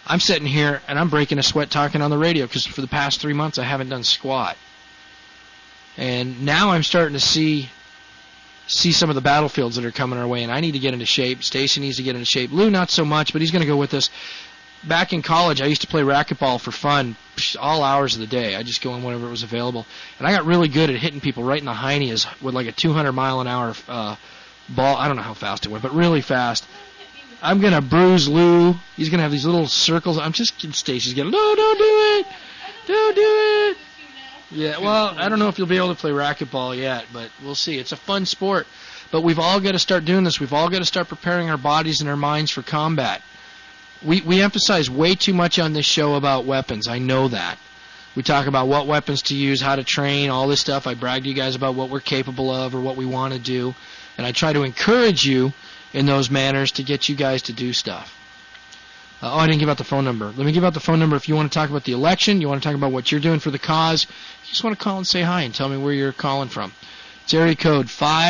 I'm sitting here and I'm breaking a sweat talking on the radio because for the past 3 months I haven't done squat. And now I'm starting to see some of the battlefields that are coming our way, and I need to get into shape. Stacy needs to get into shape. Lou, not so much, but he's going to go with us. Back in college, I used to play racquetball for fun all hours of the day. I just go in whenever it was available. And I got really good at hitting people right in the heinies with like a 200-mile-an-hour ball. I don't know how fast it went, but really fast. I'm going to bruise Lou. He's going to have these little circles. I'm just kidding. Stacy's going, no, don't do it. Don't do it. Yeah, well, I don't know if you'll be able to play racquetball yet, but we'll see. It's a fun sport. But we've all got to start doing this. We've all got to start preparing our bodies and our minds for combat. We emphasize way too much on this show about weapons. I know that. We talk about what weapons to use, how to train, all this stuff. I brag to you guys about what we're capable of or what we want to do. And I try to encourage you in those manners to get you guys to do stuff. I didn't give out the phone number. Let me give out the phone number if you want to talk about the election, you want to talk about what you're doing for the cause. You just want to call and say hi and tell me where you're calling from. It's area code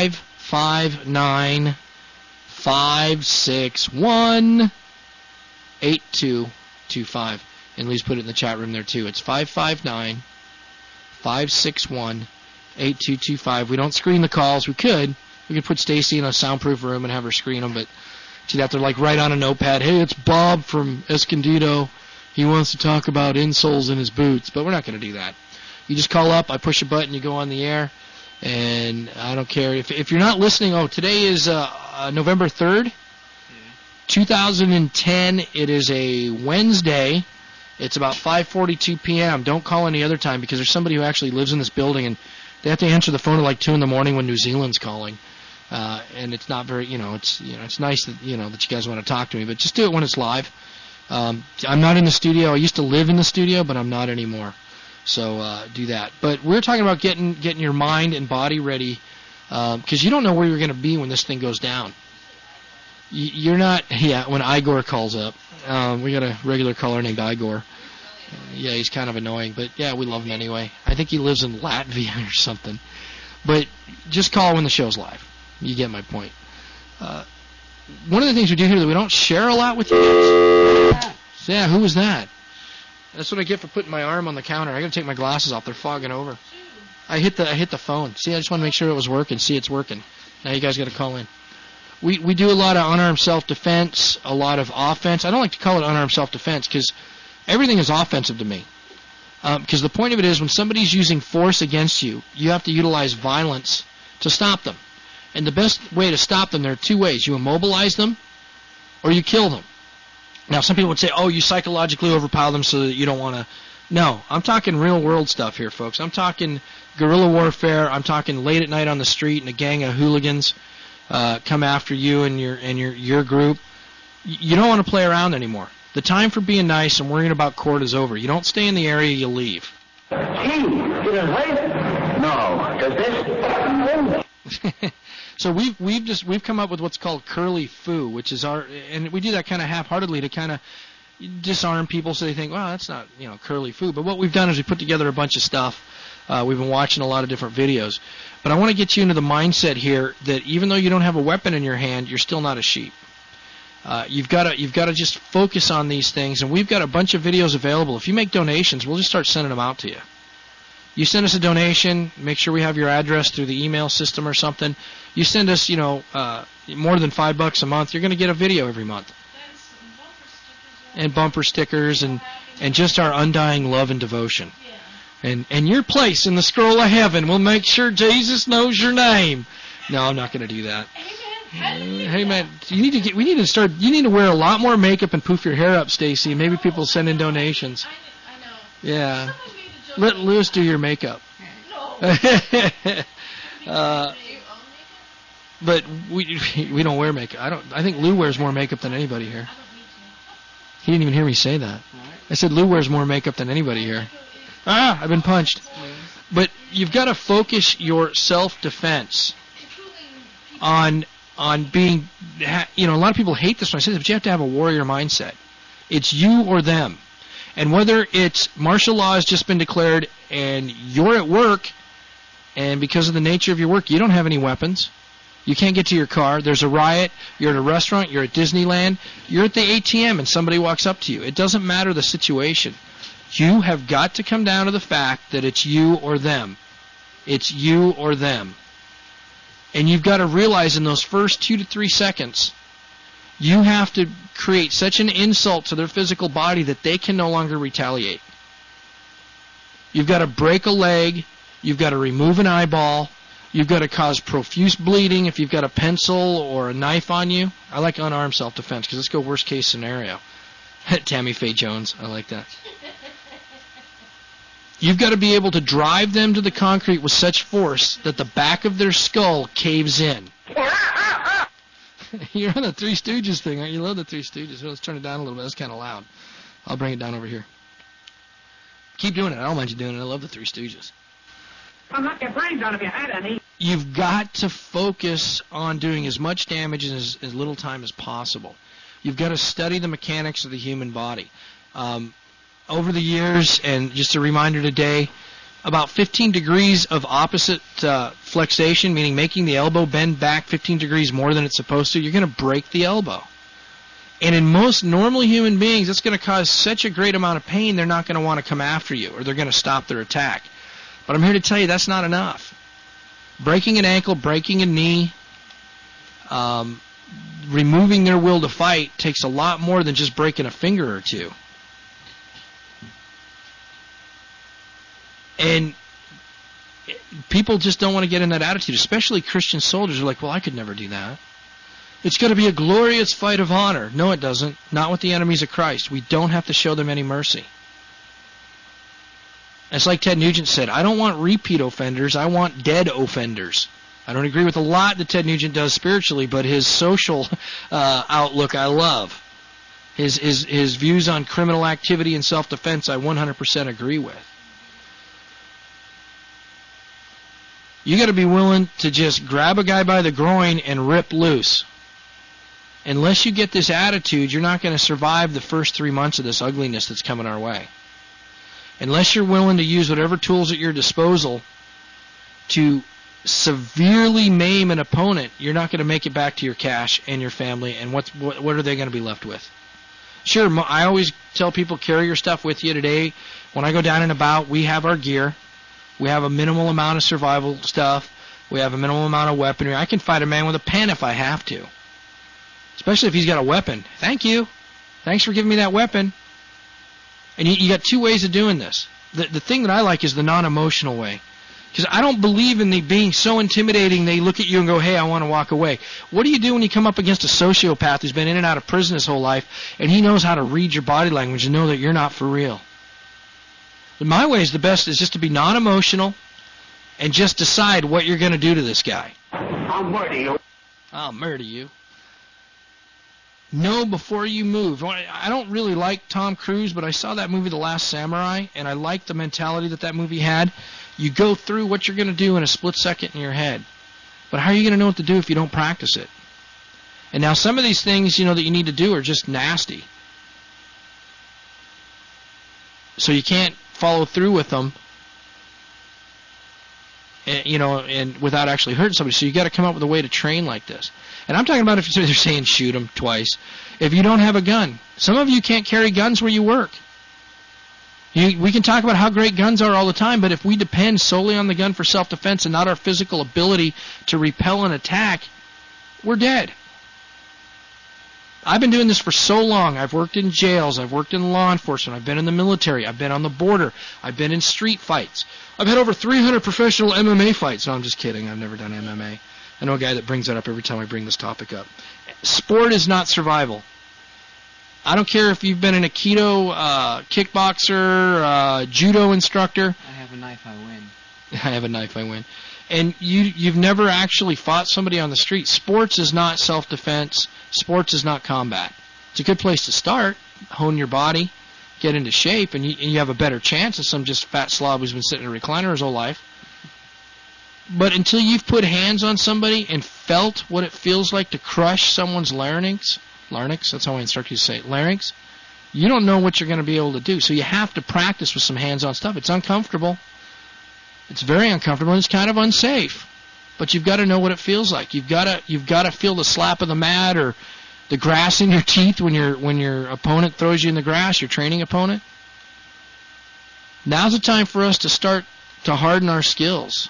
559-561-8225. And Lee's put it in the chat room there, too. It's 559-561-8225. We don't screen the calls. We could. We could put Stacy in a soundproof room and have her screen them, but she'd have to, like, write on a notepad, hey, it's Bob from Escondido. He wants to talk about insoles in his boots. But we're not going to do that. You just call up, I push a button, you go on the air, and I don't care. If you're not listening, today is November 3rd, 2010. It is a Wednesday. It's about 5:42 p.m. Don't call any other time because there's somebody who actually lives in this building, and they have to answer the phone at like 2 in the morning when New Zealand's calling. And it's not very, it's nice that, that you guys want to talk to me, but just do it when it's live. I'm not in the studio. I used to live in the studio, but I'm not anymore. So do that. But we're talking about getting your mind and body ready because you don't know where you're going to be when this thing goes down. You're not, when Igor calls up. We got a regular caller named Igor. He's kind of annoying, but yeah, we love him anyway. I think he lives in Latvia or something. But just call when the show's live. You get my point. One of the things we do here that we don't share a lot with you guys. Yeah, who was that? That's what I get for putting my arm on the counter. I got to take my glasses off. They're fogging over. I hit the phone. See, I just want to make sure it was working. See, it's working. Now you guys got to call in. We do a lot of unarmed self-defense, a lot of offense. I don't like to call it unarmed self-defense because everything is offensive to me. Because the point of it is when somebody's using force against you, you have to utilize violence to stop them. And the best way to stop them, there are two ways. You immobilize them or you kill them. Now, some people would say, you psychologically overpower them so that you don't want to. No, I'm talking real-world stuff here, folks. I'm talking guerrilla warfare. I'm talking late at night on the street and a gang of hooligans come after you and your group. You don't want to play around anymore. The time for being nice and worrying about court is over. You don't stay in the area, you leave. Gee, did it hurt? No. Does this? So we've come up with what's called curly foo, which is and we do that kind of half-heartedly to kind of disarm people so they think, well, that's not curly foo. But what we've done is we put together a bunch of stuff. We've been watching a lot of different videos, but I want to get you into the mindset here that even though you don't have a weapon in your hand, you're still not a sheep. You've got to just focus on these things, and we've got a bunch of videos available. If you make donations, we'll just start sending them out to you. You send us a donation, make sure we have your address through the email system or something. You send us, more than $5 a month, you're going to get a video every month. And bumper stickers and just our undying love and devotion. And your place in the scroll of heaven will make sure Jesus knows your name. No, I'm not going to do that. Hey man, you need to wear a lot more makeup and poof your hair up, Stacy, and maybe people send in donations. I know. Yeah. Let Lewis do your makeup. But we don't wear makeup. I think Lou wears more makeup than anybody here. He didn't even hear me say that. I said Lou wears more makeup than anybody here. I've been punched. But you've got to focus your self-defense on being, a lot of people hate this when I say this, but you have to have a warrior mindset. It's you or them. And whether it's martial law has just been declared and you're at work, and because of the nature of your work, you don't have any weapons, You can't get to your car. There's a riot. You're at a restaurant. You're at Disneyland. You're at the ATM and somebody walks up to you. It doesn't matter the situation. You have got to come down to the fact that it's you or them. It's you or them. And you've got to realize in those first 2 to 3 seconds, you have to create such an insult to their physical body that they can no longer retaliate. You've got to break a leg. You've got to remove an eyeball. You've got to cause profuse bleeding if you've got a pencil or a knife on you. I like unarmed self-defense because let's go worst case scenario. Tammy Faye Jones. I like that. You've got to be able to drive them to the concrete with such force that the back of their skull caves in. You're on the Three Stooges thing, aren't you? You love the Three Stooges. Let's turn it down a little bit. That's kind of loud. I'll bring it down over here. Keep doing it. I don't mind you doing it. I love the Three Stooges. I'll knock your brains out if you had any. You've got to focus on doing as much damage in as little time as possible. You've got to study the mechanics of the human body. Over the years, and just a reminder today, about 15 degrees of opposite flexation, meaning making the elbow bend back 15 degrees more than it's supposed to, you're going to break the elbow. And in most normal human beings, that's going to cause such a great amount of pain, they're not going to want to come after you, or they're going to stop their attack. But I'm here to tell you that's not enough. Breaking an ankle, breaking a knee, removing their will to fight takes a lot more than just breaking a finger or two. And people just don't want to get in that attitude, especially Christian soldiers are like, well, I could never do that. It's going to be a glorious fight of honor. No, it doesn't. Not with the enemies of Christ. We don't have to show them any mercy. It's like Ted Nugent said, I don't want repeat offenders, I want dead offenders. I don't agree with a lot that Ted Nugent does spiritually, but his social outlook I love. His views on criminal activity and self-defense I 100% agree with. You got to be willing to just grab a guy by the groin and rip loose. Unless you get this attitude, you're not going to survive the first 3 months of this ugliness that's coming our way. Unless you're willing to use whatever tools at your disposal to severely maim an opponent, you're not going to make it back to your cash and your family, and what are they going to be left with? Sure, I always tell people, carry your stuff with you today. When I go down and about, we have our gear. We have a minimal amount of survival stuff. We have a minimal amount of weaponry. I can fight a man with a pen if I have to. Especially if he's got a weapon. Thank you. Thanks for giving me that weapon. And you got two ways of doing this. The thing that I like is the non-emotional way. Because I don't believe in the being so intimidating they look at you and go, hey, I want to walk away. What do you do when you come up against a sociopath who's been in and out of prison his whole life, and he knows how to read your body language and know that you're not for real? My way is the best is just to be non-emotional and just decide what you're going to do to this guy. I'll murder you. I'll murder you. Know before you move. I don't really like Tom Cruise, but I saw that movie, The Last Samurai, and I like the mentality that movie had. You go through what you're going to do in a split second in your head. But how are you going to know what to do if you don't practice it? And now some of these things, that you need to do are just nasty. So you can't follow through with them, and without actually hurting somebody. So you got to come up with a way to train like this. And I'm talking about if they're saying shoot them twice. If you don't have a gun. Some of you can't carry guns where you work. We can talk about how great guns are all the time, but if we depend solely on the gun for self-defense and not our physical ability to repel an attack, we're dead. I've been doing this for so long. I've worked in jails. I've worked in law enforcement. I've been in the military. I've been on the border. I've been in street fights. I've had over 300 professional MMA fights. No, I'm just kidding. I've never done MMA. I know a guy that brings that up every time I bring this topic up. Sport is not survival. I don't care if you've been an Aikido, kickboxer, judo instructor. I have a knife, I win. I have a knife, I win. And you've never actually fought somebody on the street. Sports is not self-defense. Sports is not combat. It's a good place to start. Hone your body, get into shape, and you have a better chance than some just fat slob who's been sitting in a recliner his whole life. But until you've put hands on somebody and felt what it feels like to crush someone's larynx, that's how I instruct you to say it, larynx, you don't know what you're going to be able to do. So you have to practice with some hands-on stuff. It's uncomfortable. It's very uncomfortable, and it's kind of unsafe. But you've got to know what it feels like. You've got to feel the slap of the mat or the grass in your teeth when your opponent throws you in the grass, your training opponent. Now's the time for us to start to harden our skills.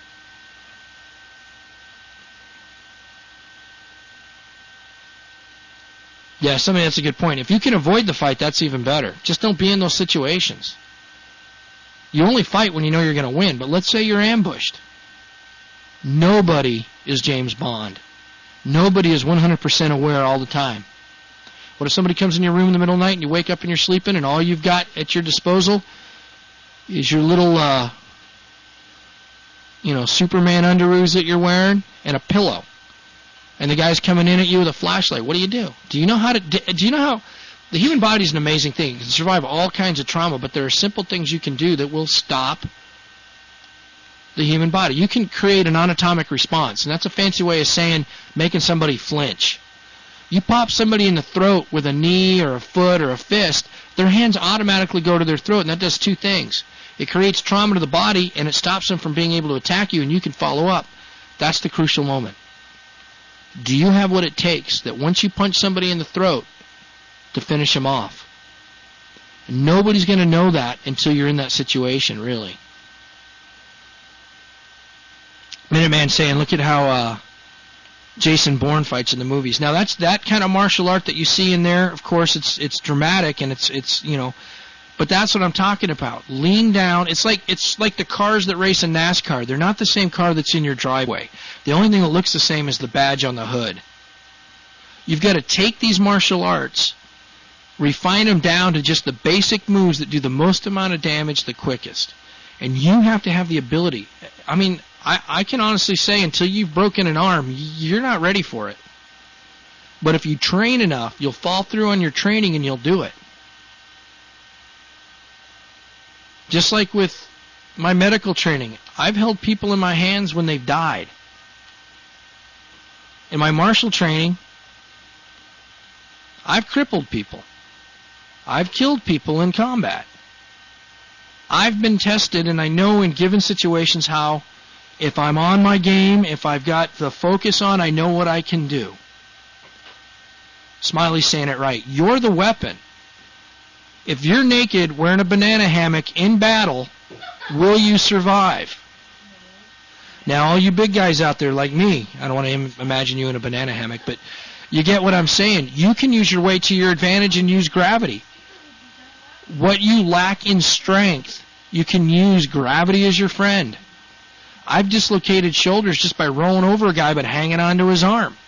Yes, I mean, that's a good point. If you can avoid the fight, that's even better. Just don't be in those situations. You only fight when you know you're going to win, but let's say you're ambushed. Nobody is James Bond. Nobody is 100% aware all the time. What if somebody comes in your room in the middle of the night and you wake up and you're sleeping and all you've got at your disposal is your little, Superman underoos that you're wearing and a pillow. And the guy's coming in at you with a flashlight. What do? Do you know how the human body is an amazing thing. It can survive all kinds of trauma, but there are simple things you can do that will stop the human body. You can create an anatomic response, and that's a fancy way of saying making somebody flinch. You pop somebody in the throat with a knee or a foot or a fist, their hands automatically go to their throat, and that does two things. It creates trauma to the body, and it stops them from being able to attack you, and you can follow up. That's the crucial moment. Do you have what it takes that once you punch somebody in the throat to finish them off? Nobody's going to know that until you're in that situation, really. Minuteman saying, look at how Jason Bourne fights in the movies. Now, that's that kind of martial art that you see in there. Of course, it's dramatic and it's but that's what I'm talking about. Lean down. It's like the cars that race in NASCAR. They're not the same car that's in your driveway. The only thing that looks the same is the badge on the hood. You've got to take these martial arts, refine them down to just the basic moves that do the most amount of damage the quickest. And you have to have the ability. I mean, I can honestly say until you've broken an arm, you're not ready for it. But if you train enough, you'll fall through on your training and you'll do it. Just like with my medical training, I've held people in my hands when they've died. In my martial training, I've crippled people. I've killed people in combat. I've been tested, and I know in given situations how, if I'm on my game, if I've got the focus on, I know what I can do. Smiley's saying it right. You're the weapon. If you're naked wearing a banana hammock in battle, will you survive? Now, all you big guys out there like me, I don't want to imagine you in a banana hammock, but you get what I'm saying. You can use your weight to your advantage and use gravity. What you lack in strength, you can use gravity as your friend. I've dislocated shoulders just by rolling over a guy but hanging onto his arm.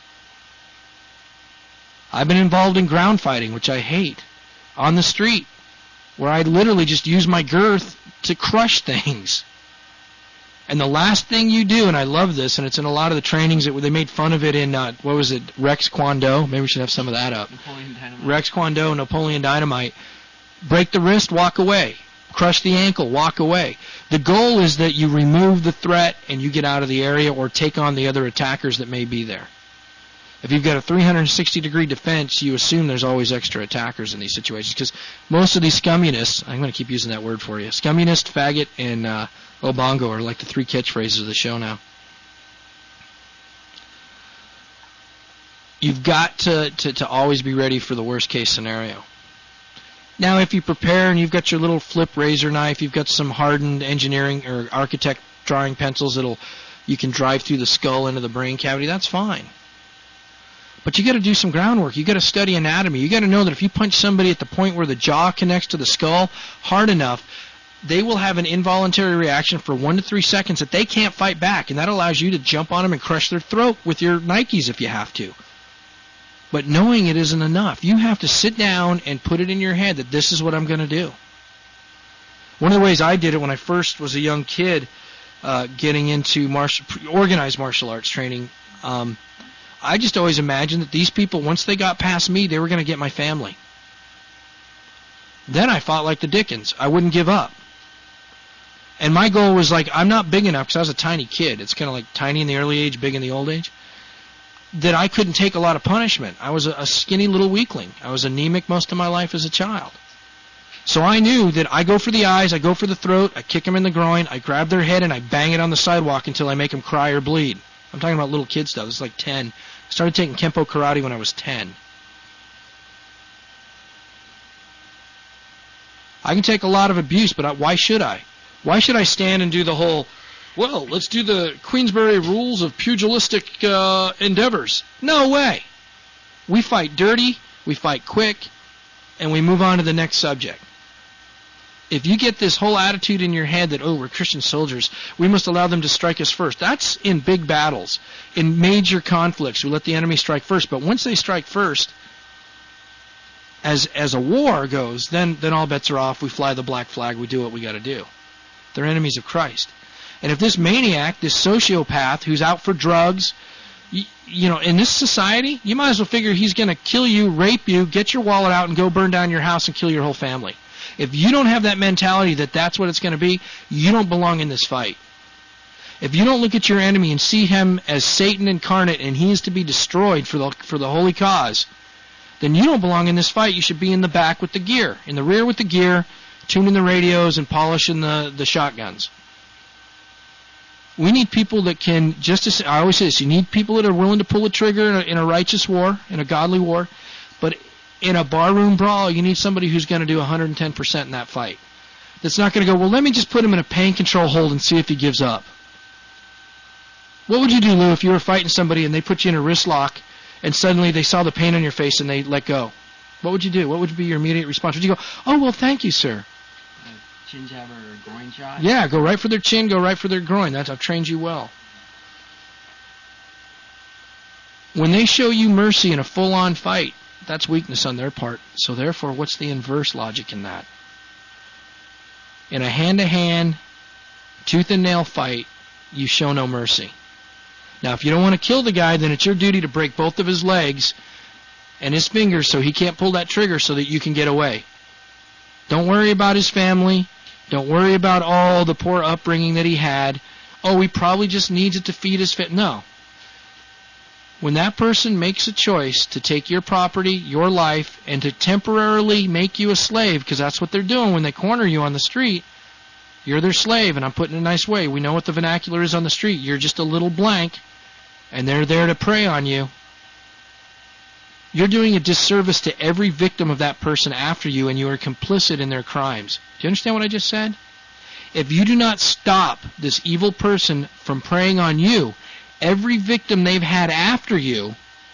I've been involved in ground fighting, which I hate. On the street, where I literally just use my girth to crush things. And the last thing you do, and I love this, and it's in a lot of the trainings, they made fun of it in, Rex Kwon Do? Maybe we should have some of that up. Napoleon Dynamite. Rex Kwon Do, Napoleon Dynamite. Break the wrist, walk away. Crush the ankle, walk away. The goal is that you remove the threat and you get out of the area or take on the other attackers that may be there. If you've got a 360-degree defense, you assume there's always extra attackers in these situations because most of these scummunists, I'm going to keep using that word for you, scummunist, faggot, and obongo are like the three catchphrases of the show now. You've got to always be ready for the worst-case scenario. Now, if you prepare and you've got your little flip razor knife, you've got some hardened engineering or architect drawing pencils you can drive through the skull into the brain cavity, that's fine. But you got to do some groundwork. You got to study anatomy. You got to know that if you punch somebody at the point where the jaw connects to the skull hard enough, they will have an involuntary reaction for 1 to 3 seconds that they can't fight back, and that allows you to jump on them and crush their throat with your Nikes if you have to. But knowing it isn't enough. You have to sit down and put it in your head that this is what I'm going to do. One of the ways I did it when I first was a young kid getting into organized martial arts training, I just always imagined that these people, once they got past me, they were going to get my family. Then I fought like the Dickens. I wouldn't give up. And my goal was like, I'm not big enough because I was a tiny kid. It's kind of like tiny in the early age, big in the old age. That I couldn't take a lot of punishment. I was a skinny little weakling. I was anemic most of my life as a child. So I knew that I go for the eyes, I go for the throat, I kick them in the groin, I grab their head, and I bang it on the sidewalk until I make them cry or bleed. I'm talking about little kid stuff. This is like 10. I started taking Kempo karate when I was 10. I can take a lot of abuse, but why should I? Why should I stand and do the whole, well, let's do the Queensberry rules of pugilistic endeavors? No way. We fight dirty, we fight quick, and we move on to the next subject. If you get this whole attitude in your head that, oh, we're Christian soldiers, we must allow them to strike us first. That's in big battles. In major conflicts, we let the enemy strike first. But once they strike first, as a war goes, then all bets are off. We fly the black flag. We do what we got to do. They're enemies of Christ. And if this maniac, this sociopath who's out for drugs, you know, in this society, you might as well figure he's going to kill you, rape you, get your wallet out, and go burn down your house and kill your whole family. If you don't have that mentality that that's what it's going to be, you don't belong in this fight. If you don't look at your enemy and see him as Satan incarnate and he is to be destroyed for the holy cause, then you don't belong in this fight. You should be in the back with the gear, in the rear with the gear, tuning the radios and polishing the shotguns. We need people that can, I always say this, you need people that are willing to pull a trigger in a righteous war, in a godly war, but in a barroom brawl, you need somebody who's going to do 110% in that fight. That's not going to go, well, let me just put him in a pain control hold and see if he gives up. What would you do, Lou, if you were fighting somebody and they put you in a wrist lock and suddenly they saw the pain on your face and they let go? What would you do? What would be your immediate response? Would you go, oh, well, thank you, sir? Chin jab or groin shot? Yeah, go right for their chin, go right for their groin. I've trained you well. When they show you mercy in a full-on fight, that's weakness on their part. So therefore, what's the inverse logic in that? In a hand-to-hand, tooth-and-nail fight, you show no mercy. Now, if you don't want to kill the guy, then it's your duty to break both of his legs and his fingers so he can't pull that trigger so that you can get away. Don't worry about his family. Don't worry about all the poor upbringing that he had. Oh, he probably just needs it to feed his family. No. When that person makes a choice to take your property, your life, and to temporarily make you a slave, because that's what they're doing when they corner you on the street, you're their slave, and I'm putting it in a nice way. We know what the vernacular is on the street. You're just a little blank, and they're there to prey on you. You're doing a disservice to every victim of that person after you, and you are complicit in their crimes. Do you understand what I just said? If you do not stop this evil person from preying on you, every victim they've had after you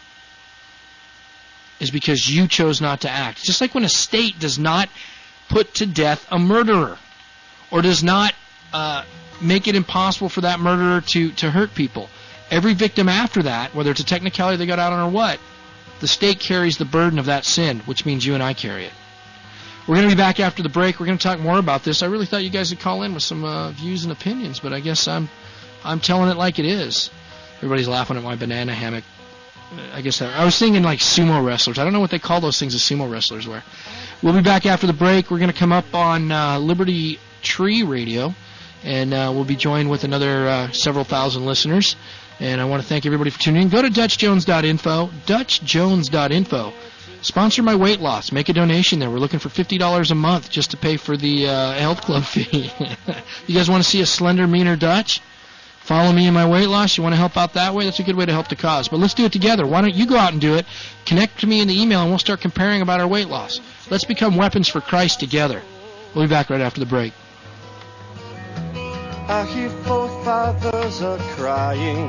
is because you chose not to act. Just like when a state does not put to death a murderer or does not make it impossible for that murderer to hurt people. Every victim after that, whether it's a technicality they got out on or what, the state carries the burden of that sin, which means you and I carry it. We're going to be back after the break. We're going to talk more about this. I really thought you guys would call in with some views and opinions, but I guess I'm telling it like it is. Everybody's laughing at my banana hammock. I guess I was thinking like sumo wrestlers. I don't know what they call those things the sumo wrestlers wear. We'll be back after the break. We're going to come up on Liberty Tree Radio, and we'll be joined with another several thousand listeners. And I want to thank everybody for tuning in. Go to DutchJones.info. DutchJones.info. Sponsor my weight loss. Make a donation there. We're looking for $50 a month just to pay for the health club fee. You guys want to see a slender, meaner Dutch? Follow me in my weight loss. You want to help out that way? That's a good way to help the cause. But let's do it together. Why don't you go out and do it? Connect to me in the email, and we'll start comparing about our weight loss. Let's become weapons for Christ together. We'll be back right after the break. I hear forefathers are crying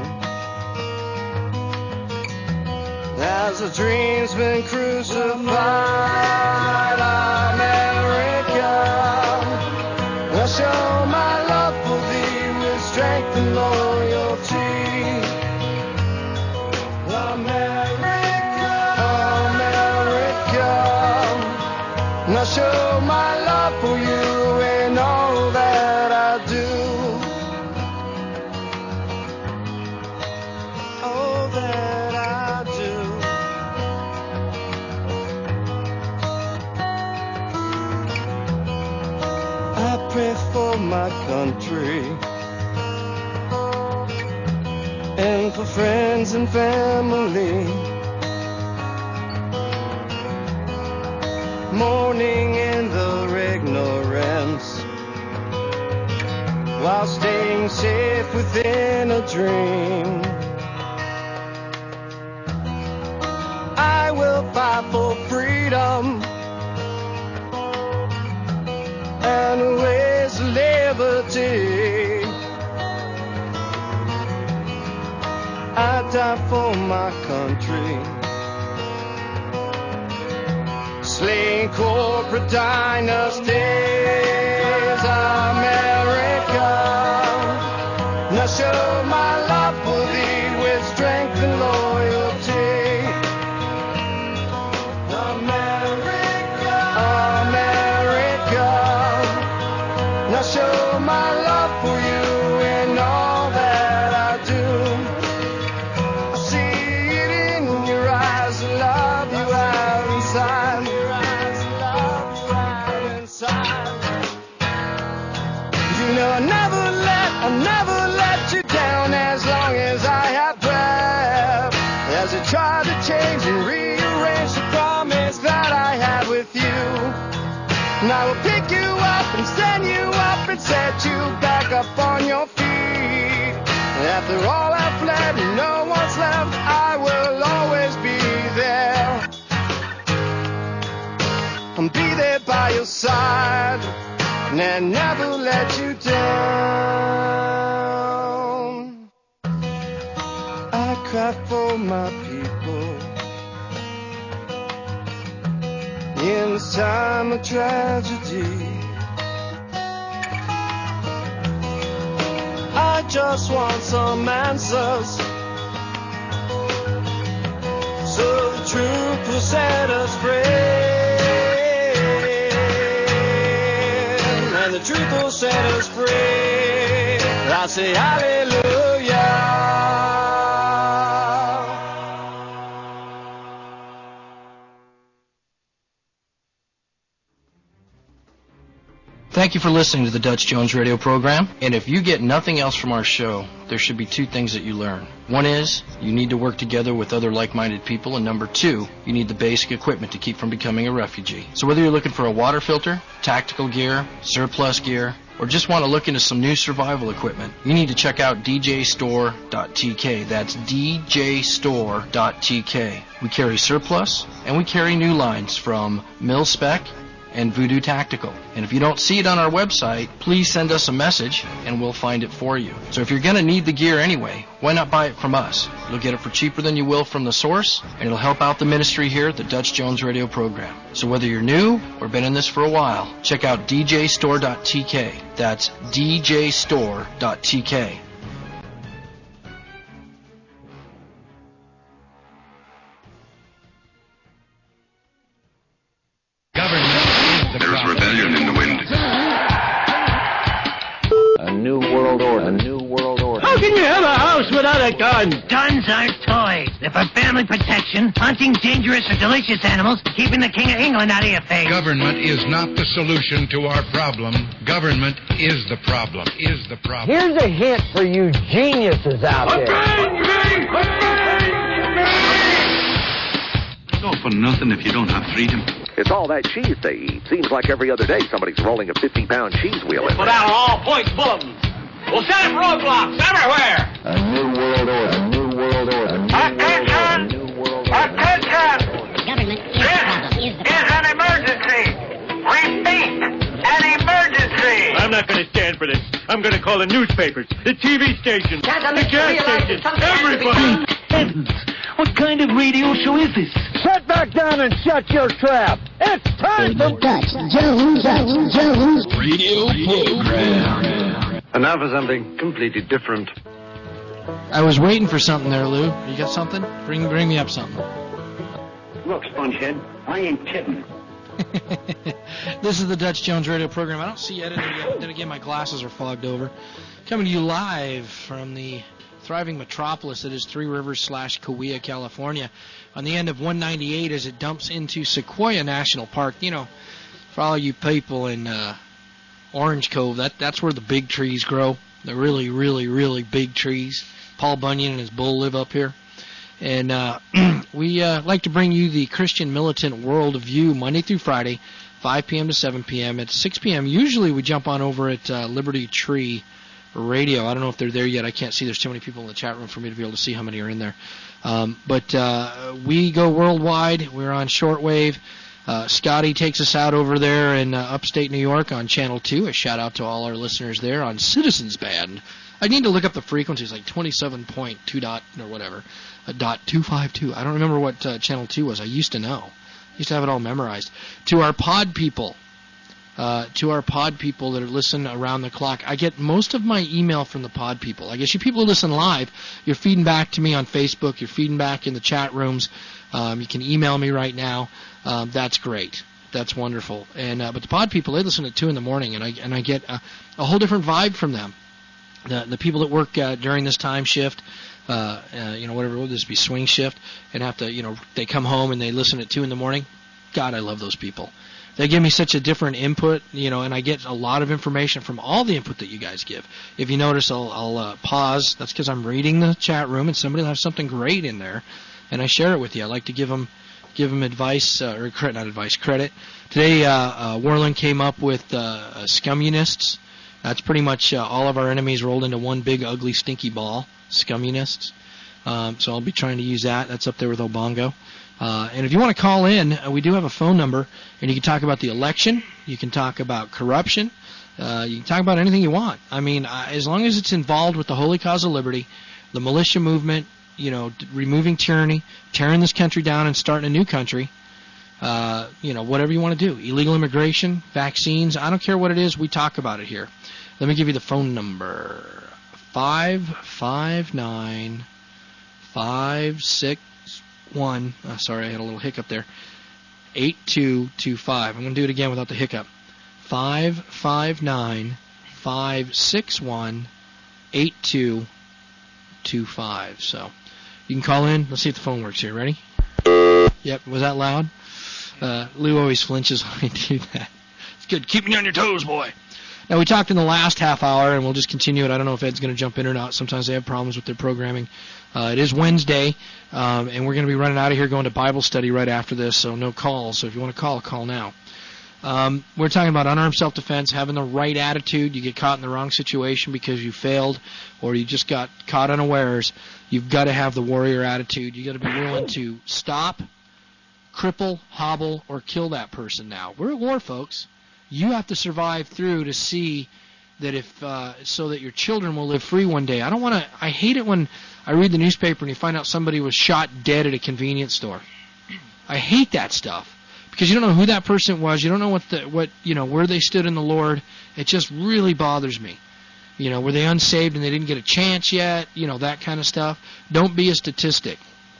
as the dream's been crucified. America, I'll show my love for thee with strength and loyalty. America, America, I'll show my love for you in all that I do. All that I do. I pray for my country and for friends and family, mourning in the reggae while staying safe within a dream. I will fight for freedom and ways of liberty. I die for my country, slaying corporate dynasties. America, now show my love for thee with strength and loyalty. America, America, now show my love for you in all that I do. I see it in your eyes, the love you have inside. You know I'll never let you down as long as I have breath. As I try to change and rearrange the promise that I have with you. And I will pick you up and stand you up and set you back up on your feet. And after all I've fled and no one's left, I will always be there. I'll be there by your side and never let you down. I cry for my people in this time of tragedy. I just want some answers, so the truth will set us free. And the truth will set us free. I say hallelujah. Thank you for listening to the Dutch Jones radio program. And if you get nothing else from our show, there should be two things that you learn. One is, you need to work together with other like-minded people. And number two, you need the basic equipment to keep from becoming a refugee. So whether you're looking for a water filter, tactical gear, surplus gear, or just want to look into some new survival equipment, you need to check out djstore.tk. That's djstore.tk. We carry surplus, and we carry new lines from Mil-Spec and Voodoo Tactical. And if you don't see it on our website, please send us a message and we'll find it for you. So if you're going to need the gear anyway, why not buy it from us? You'll get it for cheaper than you will from the source, and it'll help out the ministry here at the Dutch Jones radio program. So whether you're new or been in this for a while, check out djstore.tk. That's djstore.tk. There's rebellion in the wind. A new world order. A new world order. How can you have a house without a gun? Guns aren't toys. They're for family protection, hunting dangerous or delicious animals, keeping the King of England out of your face. Government is not the solution to our problem. Government is the problem. Is the problem. Here's a hint for you geniuses out there. It's all for nothing if you don't have freedom. It's all that cheese they eat. Seems like every other day somebody's rolling a 50-pound cheese wheel in Put there. out all points bulletins. We'll set up roadblocks everywhere. A new world order. A new world order. A new world order. Attention! Government is the problem. Is the This is an emergency. Repeat, an emergency. I'm not going to stand for this. I'm going to call the newspapers, the TV stations, the gas stations, everybody. Heavens, what kind of radio show is this? Sit back down and shut your trap. It's time for Dutch Jones Radio program. And now for something completely different. I was waiting for something there, Lou. You got something? Bring me up something. Look, Spongehead, I ain't kidding. This is the Dutch Jones radio program. I don't see editing yet. Then again, my glasses are fogged over. Coming to you live from the thriving metropolis that is Three Rivers / Cahuilla, California, on the end of 198 as it dumps into Sequoia National Park. You know, for all you people in Orange Cove, that's where the big trees grow. The really, really, really big trees. Paul Bunyan and his bull live up here. And we like to bring you the Christian Militant World View Monday through Friday, 5 p.m. to 7 p.m. At 6 p.m., usually we jump on over at Liberty Tree Radio. I don't know if they're there yet. I can't see. There's too many people in the chat room for me to be able to see how many are in there. But we go worldwide. We're on shortwave. Scotty takes us out over there in upstate New York on Channel 2. A shout-out to all our listeners there on Citizens Band. I need to look up the frequencies, like 27.2 dot or whatever, .252. I don't remember what Channel 2 was. I used to know. I used to have it all memorized. To our pod people that are listening around the clock, I get most of my email from the pod people. I guess you people who listen live, you're feeding back to me on Facebook. You're feeding back in the chat rooms. You can email me right now. That's great. That's wonderful. And but the pod people, they listen at 2 in the morning, and I get a whole different vibe from them. The people that work during this time shift, whatever, will this be swing shift, and have to, they come home and they listen at 2 in the morning. God, I love those people. They give me such a different input, and I get a lot of information from all the input that you guys give. If you notice, I'll pause. That's because I'm reading the chat room, and somebody will have something great in there, and I share it with you. I like to give them advice, credit. Today, Worland came up with scummunists. That's pretty much all of our enemies rolled into one big, ugly, stinky ball, scummunists. So I'll be trying to use that. That's up there with Obongo. And if you want to call in, we do have a phone number, and you can talk about the election. You can talk about corruption. You can talk about anything you want. I mean, as long as it's involved with the holy cause of liberty, the militia movement, removing tyranny, tearing this country down and starting a new country, whatever you want to do. Illegal immigration, vaccines, I don't care what it is, we talk about it here. Let me give you the phone number. 559-561. Sorry, I had a little hiccup there. 8225. I'm going to do it again without the hiccup. 559-561-8225. So you can call in. Let's see if the phone works here. Ready? Yep. Was that loud? Lou always flinches when I do that. It's good. Keep me on your toes, boy. Now, we talked in the last half hour, and we'll just continue it. I don't know if Ed's going to jump in or not. Sometimes they have problems with their programming. It is Wednesday, and we're going to be running out of here going to Bible study right after this, so no calls. So if you want to call now. We're talking about unarmed self-defense, having the right attitude. You get caught in the wrong situation because you failed or you just got caught unawares. You've got to have the warrior attitude. You've got to be willing to stop, cripple, hobble, or kill that person now. We're at war, folks. You have to survive through to see that so that your children will live free one day. I hate it when I read the newspaper and you find out somebody was shot dead at a convenience store. I hate that stuff because you don't know who that person was. You don't know where they stood in the Lord. It just really bothers me. Were they unsaved and they didn't get a chance yet? That kind of stuff. Don't be a statistic.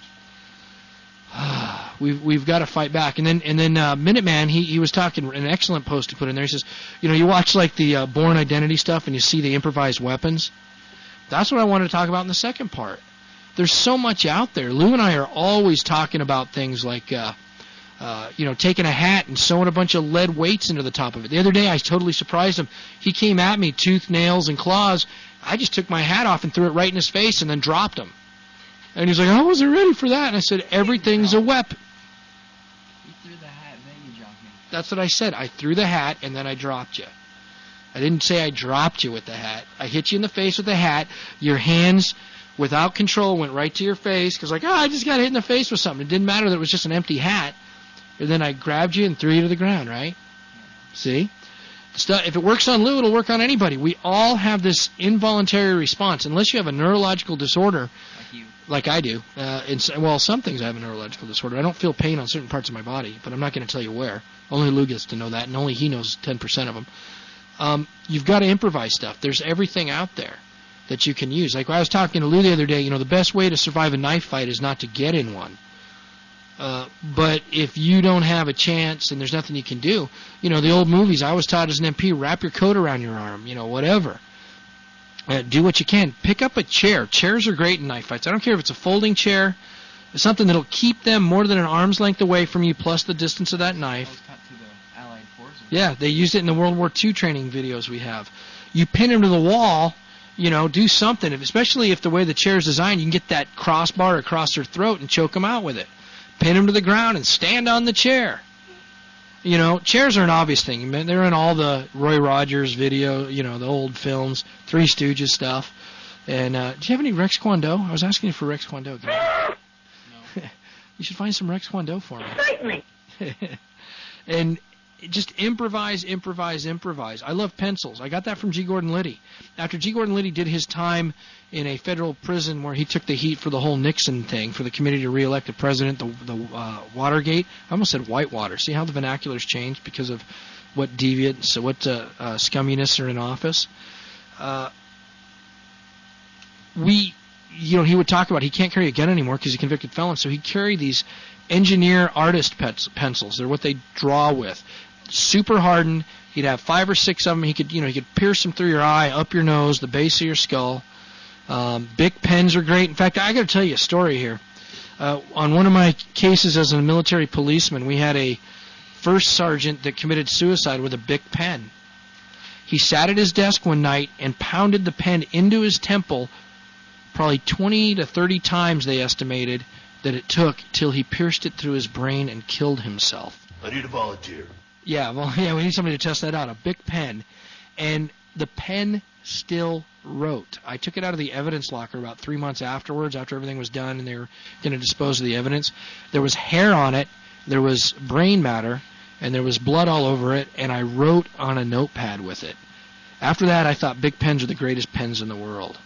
We've got to fight back. And then Minuteman, he was talking, an excellent post to put in there. He says, you watch like the Bourne Identity stuff and you see the improvised weapons. That's what I wanted to talk about in the second part. There's so much out there. Lou and I are always talking about things like, taking a hat and sewing a bunch of lead weights into the top of it. The other day I totally surprised him. He came at me, tooth, nails, and claws. I just took my hat off and threw it right in his face and then dropped him. And he's like, I wasn't ready for that. And I said, everything's a weapon. You threw the hat and then you dropped me. That's what I said. I threw the hat and then I dropped you. I didn't say I dropped you with the hat. I hit you in the face with the hat. Your hands, without control, went right to your face because I just got hit in the face with something. It didn't matter that it was just an empty hat. And then I grabbed you and threw you to the ground, right? Yeah. See? If it works on Lou, it'll work on anybody. We all have this involuntary response. Unless you have a neurological disorder, like I do. Some things I have a neurological disorder. I don't feel pain on certain parts of my body, but I'm not going to tell you where. Only Lou gets to know that, and only he knows 10% of them. You've got to improvise stuff. There's everything out there that you can use. Like I was talking to Lou the other day, the best way to survive a knife fight is not to get in one. But if you don't have a chance and there's nothing you can do, the old movies, I was taught as an MP, wrap your coat around your arm, whatever. Do what you can. Pick up a chair. Chairs are great in knife fights. I don't care if it's a folding chair, something that'll keep them more than an arm's length away from you plus the distance of that knife. To the Allied forces. Yeah, they used it in the World War II training videos we have. You pin them to the wall, do something. Especially if the way the chair is designed, you can get that crossbar across their throat and choke them out with it. Pin them to the ground and stand on the chair. You know, chairs are an obvious thing. They're in all the Roy Rogers video, you know, the old films, Three Stooges stuff. And do you have any Rex Kwon Do? I was asking you for Rex Kwon Do. No. You should find some Rex Kwon Do for me. Certainly. And just improvise. I love pencils. I got that from G. Gordon Liddy. After G. Gordon Liddy did his time in a federal prison where he took the heat for the whole Nixon thing, for the committee to re-elect the president, the Watergate. I almost said Whitewater. See how the vernacular's changed because of what deviants, what scumminess are in office? He would talk about he can't carry a gun anymore because he's a convicted felon, so he carried these engineer artist pencils. They're what they draw with. Super hardened. He'd have 5 or 6 of them. He could pierce them through your eye, up your nose, the base of your skull. Bic pens are great. In fact, I got to tell you a story here. On one of my cases as a military policeman, we had a first sergeant that committed suicide with a Bic pen. He sat at his desk one night and pounded the pen into his temple, probably 20 to 30 times they estimated that it took till he pierced it through his brain and killed himself. I need a volunteer. Yeah, we need somebody to test that out. A Bic pen. And the pen still wrote. I took it out of the evidence locker about 3 months afterwards, after everything was done and they were going to dispose of the evidence. There was hair on it, there was brain matter, and there was blood all over it, and I wrote on a notepad with it. After that, I thought Bic pens are the greatest pens in the world.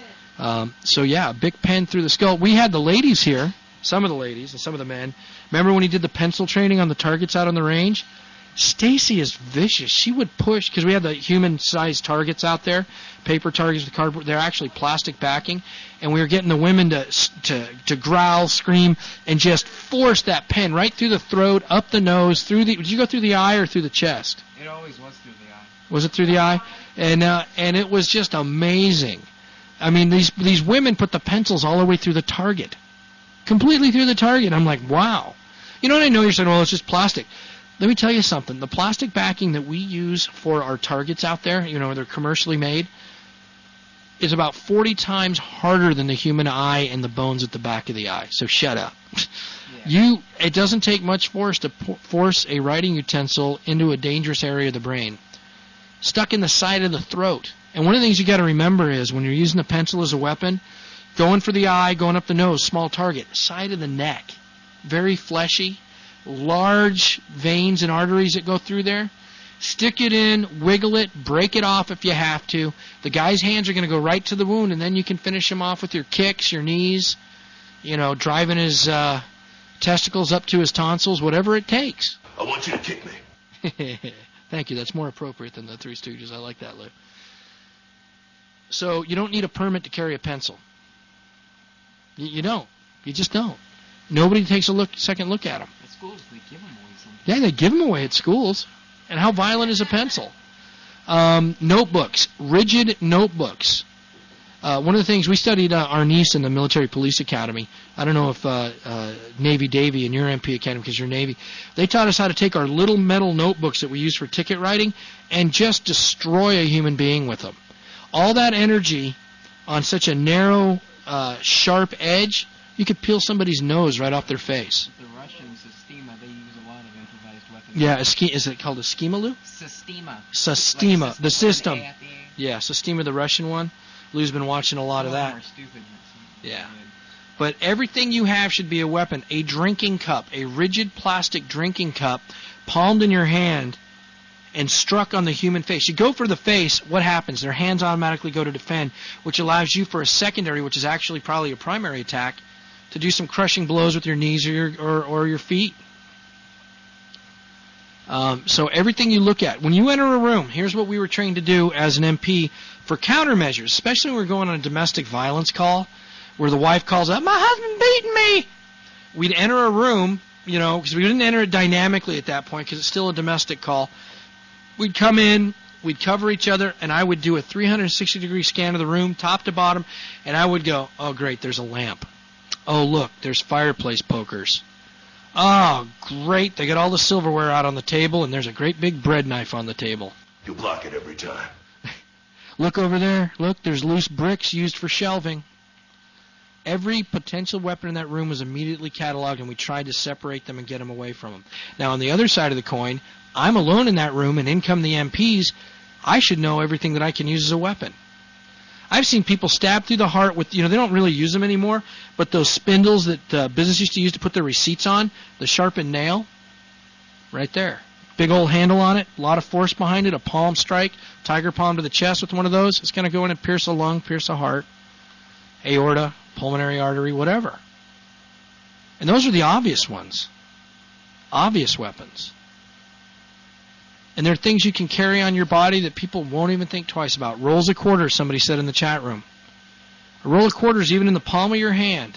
So yeah, a Bic pen through the skull. We had the ladies here, some of the ladies and some of the men. Remember when he did the pencil training on the targets out on the range? Stacy is vicious. She would push, because we had the human-sized targets out there, paper targets with cardboard. They're actually plastic backing, and we were getting the women to growl, scream, and just force that pen right through the throat, up the nose, through the. Did you go through the eye or through the chest? It always was through the eye. Was it through the eye? And it was just amazing. I mean, these women put the pencils all the way through the target, completely through the target. I'm like, wow. You know what I know? You're saying, well, it's just plastic. Let me tell you something. The plastic backing that we use for our targets out there, you know, they're commercially made, is about 40 times harder than the human eye and the bones at the back of the eye. So shut up. Yeah. It doesn't take much force to force a writing utensil into a dangerous area of the brain. Stuck in the side of the throat. And one of the things you got to remember is when you're using the pencil as a weapon, going for the eye, going up the nose, small target, side of the neck, very fleshy, large veins and arteries that go through there. Stick it in, wiggle it, break it off if you have to. The guy's hands are going to go right to the wound, and then you can finish him off with your kicks, your knees, you know, driving his testicles up to his tonsils, whatever it takes. I want you to kick me. Thank you. That's more appropriate than the Three Stooges. I like that, Lou. So you don't need a permit to carry a pencil. You don't. You just don't. Nobody takes a second look at them. At schools, they give them away sometimes. Yeah, they give them away at schools. And how violent is a pencil? Notebooks, rigid notebooks. One of the things we studied our niece in the Military Police Academy. I don't know if Navy Davy in your MP Academy, because you're Navy, they taught us how to take our little metal notebooks that we use for ticket writing and just destroy a human being with them. All that energy on such a narrow, sharp edge, you could peel somebody's nose right off their face. The Russians, Sistema, they use a lot of improvised weapons. Yeah, is it called a schema, Lou? Sistema. Sistema, like the system. Yeah, Sistema, the Russian one. Lou's been watching a lot of that. More stupid. Yeah. But everything you have should be a weapon. A drinking cup, a rigid plastic drinking cup, palmed in your hand and struck on the human face. You go for the face, what happens? Their hands automatically go to defend, which allows you for a secondary, which is actually probably a primary attack, to do some crushing blows with your knees or your feet. So everything you look at. When you enter a room, here's what we were trained to do as an MP for countermeasures, especially when we're going on a domestic violence call where the wife calls out, "My husband beating me." We'd enter a room, you know, because we didn't enter it dynamically at that point because it's still a domestic call. We'd come in, we'd cover each other, and I would do a 360-degree scan of the room, top to bottom, and I would go, "Oh, great, there's a lamp. Oh, look, there's fireplace pokers. Oh, great, they got all the silverware out on the table, and there's a great big bread knife on the table. You block it every time. Look over there. Look, there's loose bricks used for shelving. Every potential weapon in that room was immediately cataloged, and we tried to separate them and get them away from them. Now, on the other side of the coin, I'm alone in that room, and in come the MPs. I should know everything that I can use as a weapon. I've seen people stab through the heart with, they don't really use them anymore, but those spindles that business used to use to put their receipts on, the sharpened nail, right there. Big old handle on it, a lot of force behind it, a palm strike, tiger palm to the chest with one of those. It's going to go in and pierce a lung, pierce a heart, aorta, pulmonary artery, whatever. And those are the obvious ones. Obvious weapons. And there are things you can carry on your body that people won't even think twice about. Rolls of quarters, somebody said in the chat room. A roll of quarters, even in the palm of your hand,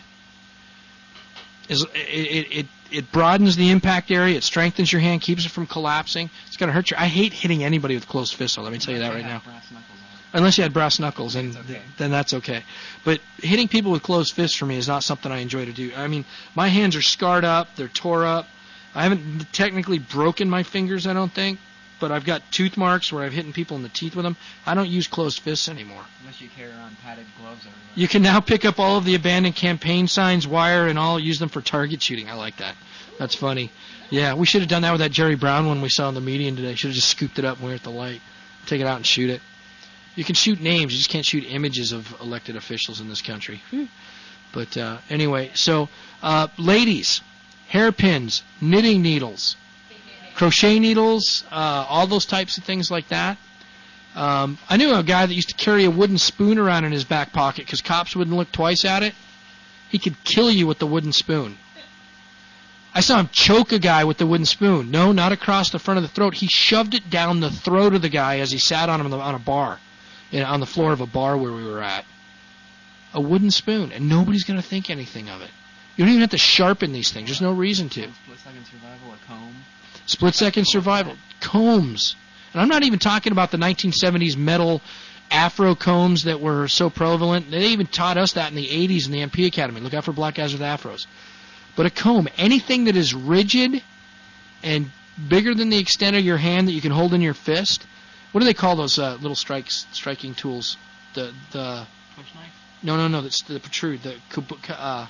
it broadens the impact area. It strengthens your hand, keeps it from collapsing. It's going to hurt you. I hate hitting anybody with closed fists, let me tell you that right now. Unless you had brass knuckles, and then that's okay. But hitting people with closed fists for me is not something I enjoy to do. I mean, my hands are scarred up. They're tore up. I haven't technically broken my fingers, I don't think, but I've got tooth marks where I've hit people in the teeth with them. I don't use closed fists anymore. Unless you carry around padded gloves everywhere. You can now pick up all of the abandoned campaign signs, wire, and all, use them for target shooting. I like that. That's funny. Yeah, we should have done that with that Jerry Brown one we saw in the median today. Should have just scooped it up when we were at the light. Take it out and shoot it. You can shoot names. You just can't shoot images of elected officials in this country. But anyway, so ladies, hairpins, knitting needles, crochet needles, all those types of things like that. I knew a guy that used to carry a wooden spoon around in his back pocket because cops wouldn't look twice at it. He could kill you with the wooden spoon. I saw him choke a guy with the wooden spoon. No, not across the front of the throat. He shoved it down the throat of the guy as he sat on him on a bar, on the floor of a bar where we were at. A wooden spoon, and nobody's going to think anything of it. You don't even have to sharpen these things. There's no reason to. Split-second survival, a comb. Split-second survival. Combs. And I'm not even talking about the 1970s metal afro combs that were so prevalent. They even taught us that in the 80s in the MP Academy. Look out for black guys with afros. But a comb, anything that is rigid and bigger than the extent of your hand that you can hold in your fist. What do they call those little striking tools? The Push knife? No. That's the protrude. The Kubutans.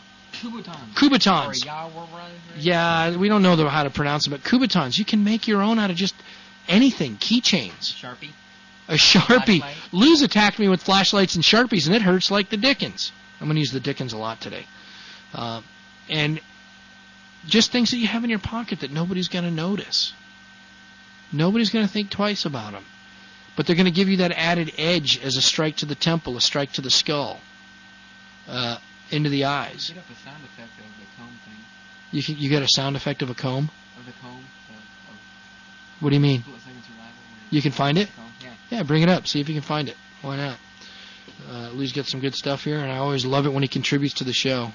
Yeah, we don't know how to pronounce them, but Kubutans. You can make your own out of just anything. Keychains. Sharpie. A Sharpie. Flashlight. Lou's attacked me with flashlights and Sharpies, and it hurts like the Dickens. I'm going to use the Dickens a lot today. And just things that you have in your pocket that nobody's going to notice. Nobody's going to think twice about them. But they're going to give you that added edge as a strike to the temple, a strike to the skull, into the eyes. Get up a sound effect of the comb thing. You get a sound effect of a comb? Of the comb. What do you mean? Split-second survival. You can find it? Yeah, bring it up. See if you can find it. Why not? Lou's got some good stuff here, and I always love it when he contributes to the show.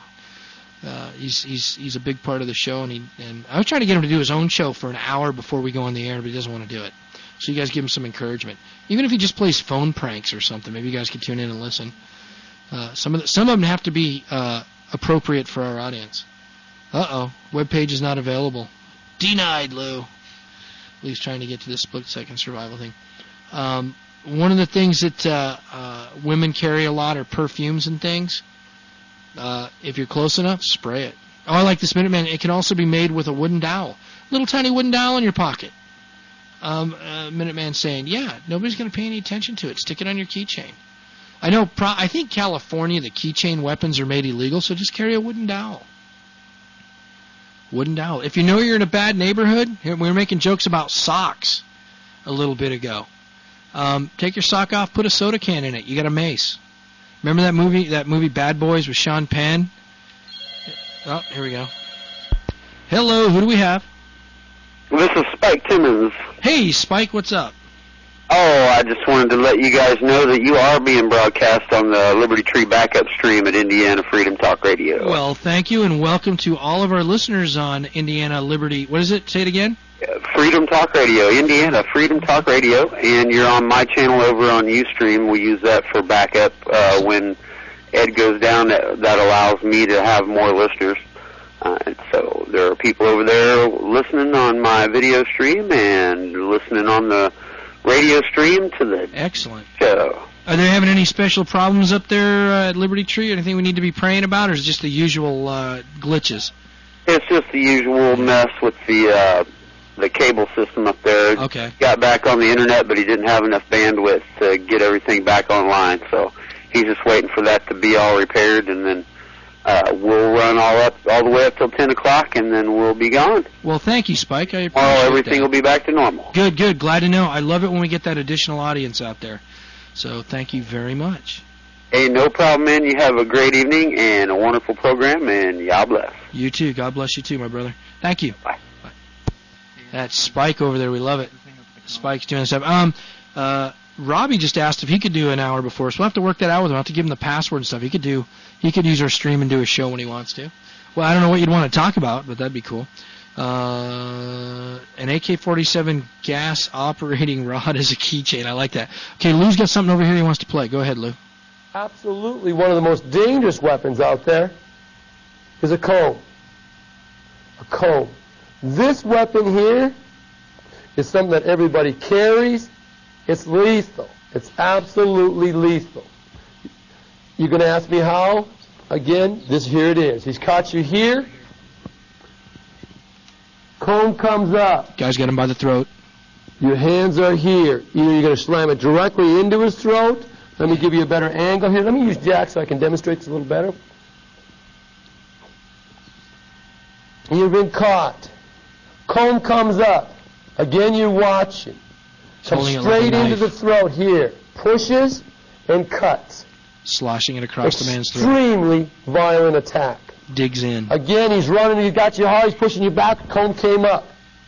He's a big part of the show, and I was trying to get him to do his own show for an hour before we go on the air, but he doesn't want to do it. So you guys give him some encouragement. Even if he just plays phone pranks or something, maybe you guys could tune in and listen. Some of them have to be appropriate for our audience. Webpage is not available. Denied, Lou. Lou's trying to get to this split-second survival thing. One of the things that women carry a lot are perfumes and things. If you're close enough, spray it. Oh, I like this Minuteman. It can also be made with a wooden dowel. Little tiny wooden dowel in your pocket. Minuteman saying, yeah, nobody's going to pay any attention to it. Stick it on your keychain. I think California, the keychain weapons are made illegal, so just carry a wooden dowel. Wooden dowel. If you know you're in a bad neighborhood, we were making jokes about socks a little bit ago. Take your sock off, put a soda can in it. You got a mace. Remember that movie Bad Boys with Sean Penn? Oh, here we go. Hello, who do we have? This is Spike Timmons. Hey, Spike, what's up? Oh, I just wanted to let you guys know that you are being broadcast on the Liberty Tree backup stream at Indiana Freedom Talk Radio. Well, thank you, and welcome to all of our listeners on Indiana Liberty. What is it? Say it again. Freedom Talk Radio, Indiana Freedom Talk Radio, and you're on my channel over on Ustream. We use that for backup when Ed goes down. That allows me to have more listeners. So there are people over there listening on my video stream and listening on the radio stream to the excellent show. Are they having any special problems up there at Liberty Tree? Anything we need to be praying about, or is it just the usual glitches? It's just the usual mess with the cable system up there. Okay. Got back on the internet, but he didn't have enough bandwidth to get everything back online, so he's just waiting for that to be all repaired, and then we'll run all the way up till 10 o'clock, and then we'll be gone. Well, thank you, Spike. I appreciate Tomorrow everything that. will be back to normal. Good, good. Glad to know. I love it when we get that additional audience out there. So thank you very much. Hey, no problem, man. You have a great evening and a wonderful program, and God bless. You too. God bless you too, my brother. Thank you. Bye. Bye. That's Spike over there. We love it. Spike's doing stuff. Robbie just asked if he could do an hour before, so we'll have to work that out with him. I'll have to give him the password and stuff. He could use our stream and do a show when he wants to. Well, I don't know what you'd want to talk about, but that'd be cool. An AK-47 gas operating rod as a keychain. I like that. Okay, Lou's got something over here he wants to play. Go ahead, Lou. Absolutely, one of the most dangerous weapons out there is a comb. A comb. This weapon here is something that everybody carries. It's lethal. It's absolutely lethal. You're going to ask me how? Again, here it is. He's caught you here. Comb comes up. Guy's got him by the throat. Your hands are here. Either you're going to slam it directly into his throat. Let me give you a better angle here. Let me use Jack so I can demonstrate this a little better. You've been caught. Comb comes up. Again, you're watching. Comes straight into the throat here. Pushes and cuts. Sloshing it across the man's throat. Extremely violent attack. Digs in. Again, he's running. He's got you hard. He's pushing you back. Comb came up.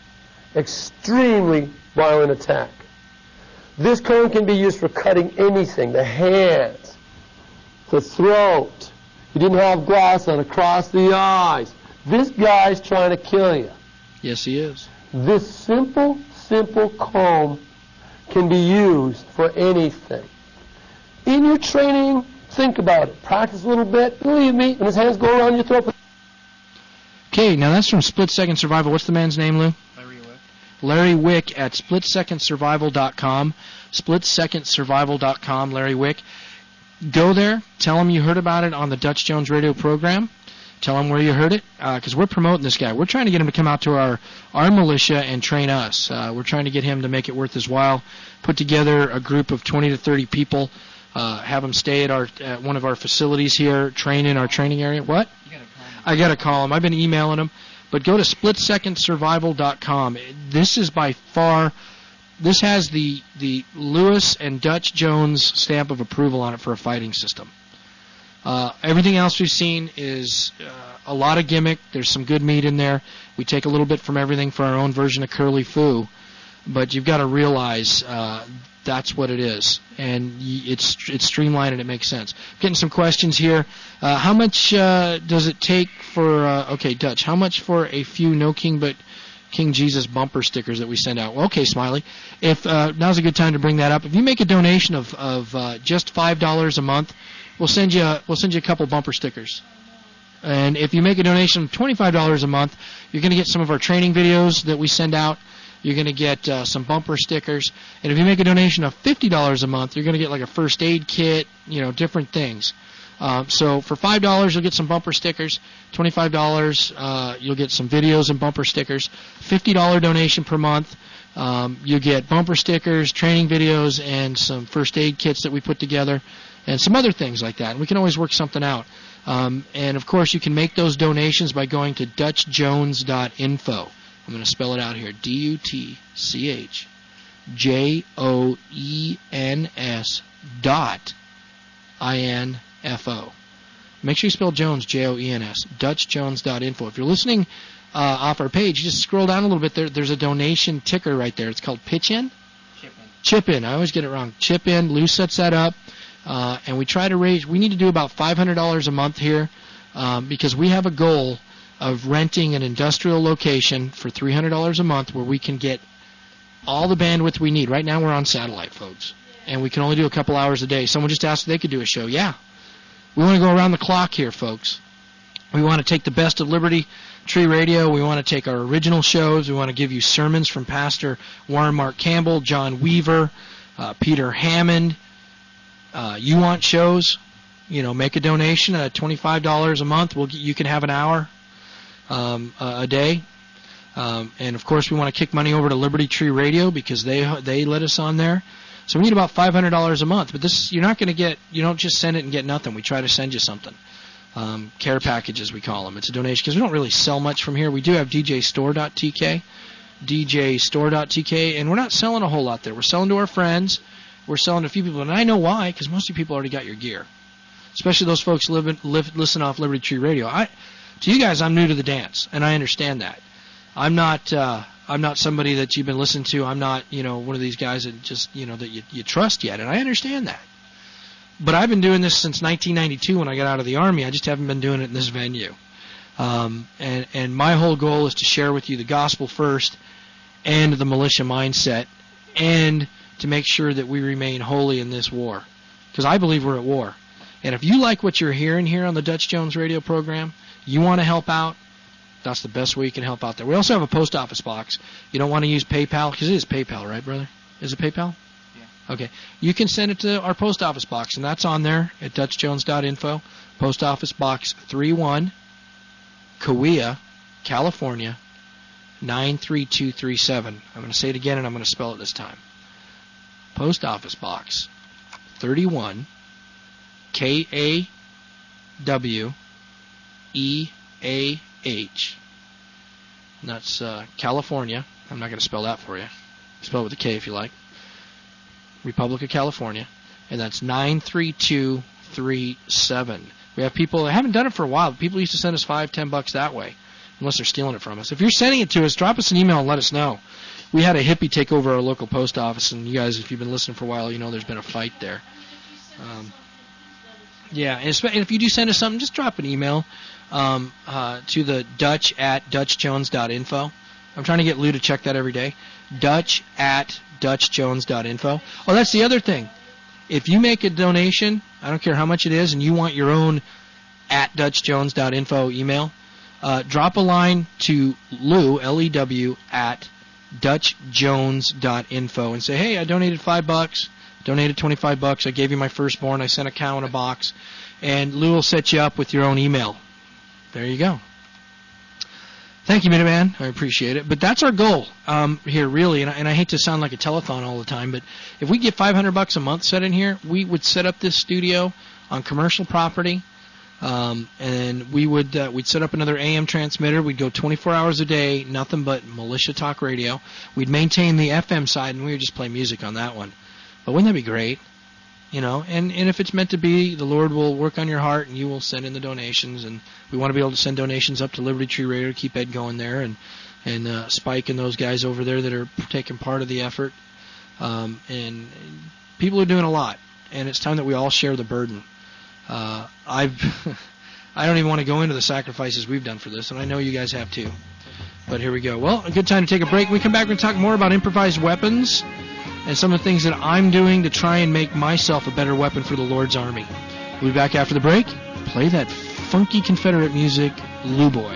Extremely violent attack. This comb can be used for cutting anything. The hands, the throat. You didn't have glass on, across the eyes. This guy's trying to kill you. Yes, he is. This simple comb can be used for anything. In your training, think about it. Practice a little bit. Believe me, when his hands go around your throat. Okay, now that's from Split Second Survival. What's the man's name, Lou? Larry Wick at splitsecondsurvival.com. Splitsecondsurvival.com, Larry Wick. Go there. Tell him you heard about it on the Dutch Jones radio program. Tell him where you heard it, because we're promoting this guy. We're trying to get him to come out to our militia and train us. We're trying to get him to make it worth his while. Put together a group of 20 to 30 people. Have him stay at one of our facilities here, train in our training area. What? I got to call him. I've been emailing him. But go to splitsecondsurvival.com. This is by far, this has the Lewis and Dutch Jones stamp of approval on it for a fighting system. Everything else we've seen is a lot of gimmick. There's some good meat in there. We take a little bit from everything for our own version of Curly Foo. But you've got to realize that's what it is. And it's streamlined and it makes sense. Getting some questions here. How much does it take for, okay, Dutch, how much for a few No King But King Jesus bumper stickers that we send out? Well, okay, Smiley. If now's a good time to bring that up. If you make a donation of just $5 a month, we'll send you a couple bumper stickers. And if you make a donation of $25 a month, you're going to get some of our training videos that we send out. You're going to get some bumper stickers. And if you make a donation of $50 a month, you're going to get like a first aid kit, different things. So for $5, you'll get some bumper stickers. $25, you'll get some videos and bumper stickers. $50 donation per month, you get bumper stickers, training videos, and some first aid kits that we put together, and some other things like that. And we can always work something out. And, of course, you can make those donations by going to DutchJones.info. I'm going to spell it out here. DutchJones.info. Make sure you spell Jones, Joens, DutchJones.info. If you're listening off our page, you just scroll down a little bit. There's a donation ticker right there. It's called Pitch In? Chip In. I always get it wrong. Chip In. Lou sets that up. And we try to raise, we need to do about $500 a month here because we have a goal of renting an industrial location for $300 a month where we can get all the bandwidth we need. Right now we're on satellite, folks, and we can only do a couple hours a day. Someone just asked if they could do a show. Yeah. We want to go around the clock here, folks. We want to take the best of Liberty Tree Radio. We want to take our original shows. We want to give you sermons from Pastor Warren Mark Campbell, John Weaver, Peter Hammond, You want shows, make a donation at $25 a month. You can have an hour a day. And, of course, we want to kick money over to Liberty Tree Radio because they let us on there. So we need about $500 a month. But this, you're not going to get, you don't just send it and get nothing. We try to send you something. Care packages, we call them. It's a donation because we don't really sell much from here. We do have DJstore.tk, and we're not selling a whole lot there. We're selling to our friends. We're selling to a few people. And I know why, because most of you people already got your gear, especially those folks listen off Liberty Tree Radio. To you guys, I'm new to the dance, and I understand that. I'm not somebody that you've been listening to. I'm not, one of these guys that just, that you trust yet, and I understand that. But I've been doing this since 1992 when I got out of the Army. I just haven't been doing it in this venue. And my whole goal is to share with you the gospel first and the militia mindset and to make sure that we remain holy in this war. Because I believe we're at war. And if you like what you're hearing here on the Dutch Jones radio program, you want to help out, that's the best way you can help out there. We also have a post office box. You don't want to use PayPal, because it is PayPal, right, brother? Is it PayPal? Yeah. Okay. You can send it to our post office box, and that's on there at DutchJones.info. Post office box 31, Cahuilla, California, 93237. I'm going to say it again, and I'm going to spell it this time. Post office box 31, Kawieah. And that's California. I'm not going to spell that for you. Spell it with a K if you like. Republic of California. And that's 93237. We have people that haven't done it for a while. People used to send us $5-10 that way, unless they're stealing it from us. If you're sending it to us, drop us an email and let us know. We had a hippie take over our local post office, and you guys, if you've been listening for a while, you know there's been a fight there. Yeah, and if you do send us something, just drop an email to the Dutch at DutchJones.info. I'm trying to get Lou to check that every day. Dutch at DutchJones.info. Oh, that's the other thing. If you make a donation, I don't care how much it is, and you want your own at DutchJones.info email, drop a line to Lou, L-E-W, at DutchJones.info and say, hey, I donated $5. Donated $25. I gave you my firstborn. I sent a cow in a box. And Lou will set you up with your own email. There you go. Thank you, Minuteman. I appreciate it. But that's our goal here, really. And I hate to sound like a telethon all the time, but if we get $500 a month set in here, we would set up this studio on commercial property. And we'd set up another AM transmitter. We'd go 24 hours a day, nothing but militia talk radio. We'd maintain the FM side, and we would just play music on that one. But wouldn't that be great? And if it's meant to be, the Lord will work on your heart and you will send in the donations. And we want to be able to send donations up to Liberty Tree Radio to keep Ed going there and Spike and those guys over there that are taking part of the effort. And people are doing a lot. And it's time that we all share the burden. I don't even want to go into the sacrifices we've done for this, and I know you guys have too. But here we go. Well, a good time to take a break. When we come back, we're going to talk more about improvised weapons and some of the things that I'm doing to try and make myself a better weapon for the Lord's army. We'll be back after the break. Play that funky Confederate music, Lou Boy.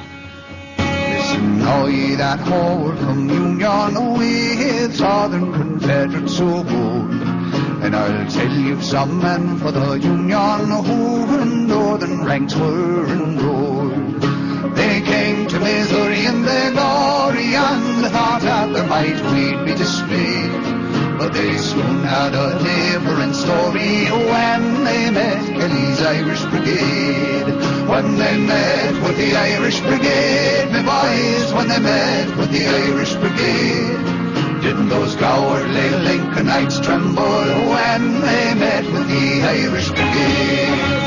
Listen, all ye that hold communion with Southern Confederates so good, and I'll tell you some men for the Union who in northern ranks were enrolled. They came to Missouri in their glory and thought at their might we'd be dismayed. But they soon had a different story when they met Kelly's Irish Brigade. When they met with the Irish Brigade, my boys, when they met with the Irish Brigade. Didn't those cowardly Lincolnites tremble when they met with the Irish Brigade?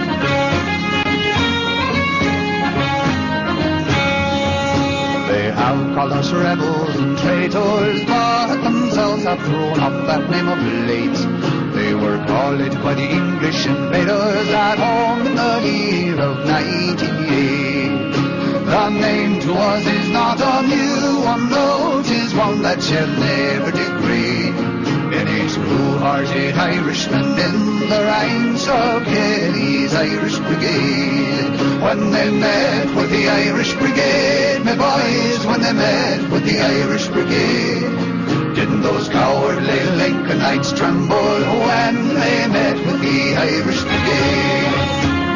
They have called us rebels and traitors, but themselves have thrown off that name of late. They were called it by the English invaders at home in the year of 1908. The name to us is not a new one, though 'tis one that shall never degrade. Any true-hearted Irishmen in the ranks of Kelly's Irish Brigade. When they met with the Irish Brigade, my boys, when they met with the Irish Brigade. Didn't those cowardly Lincolnites tremble when they met with the Irish Brigade?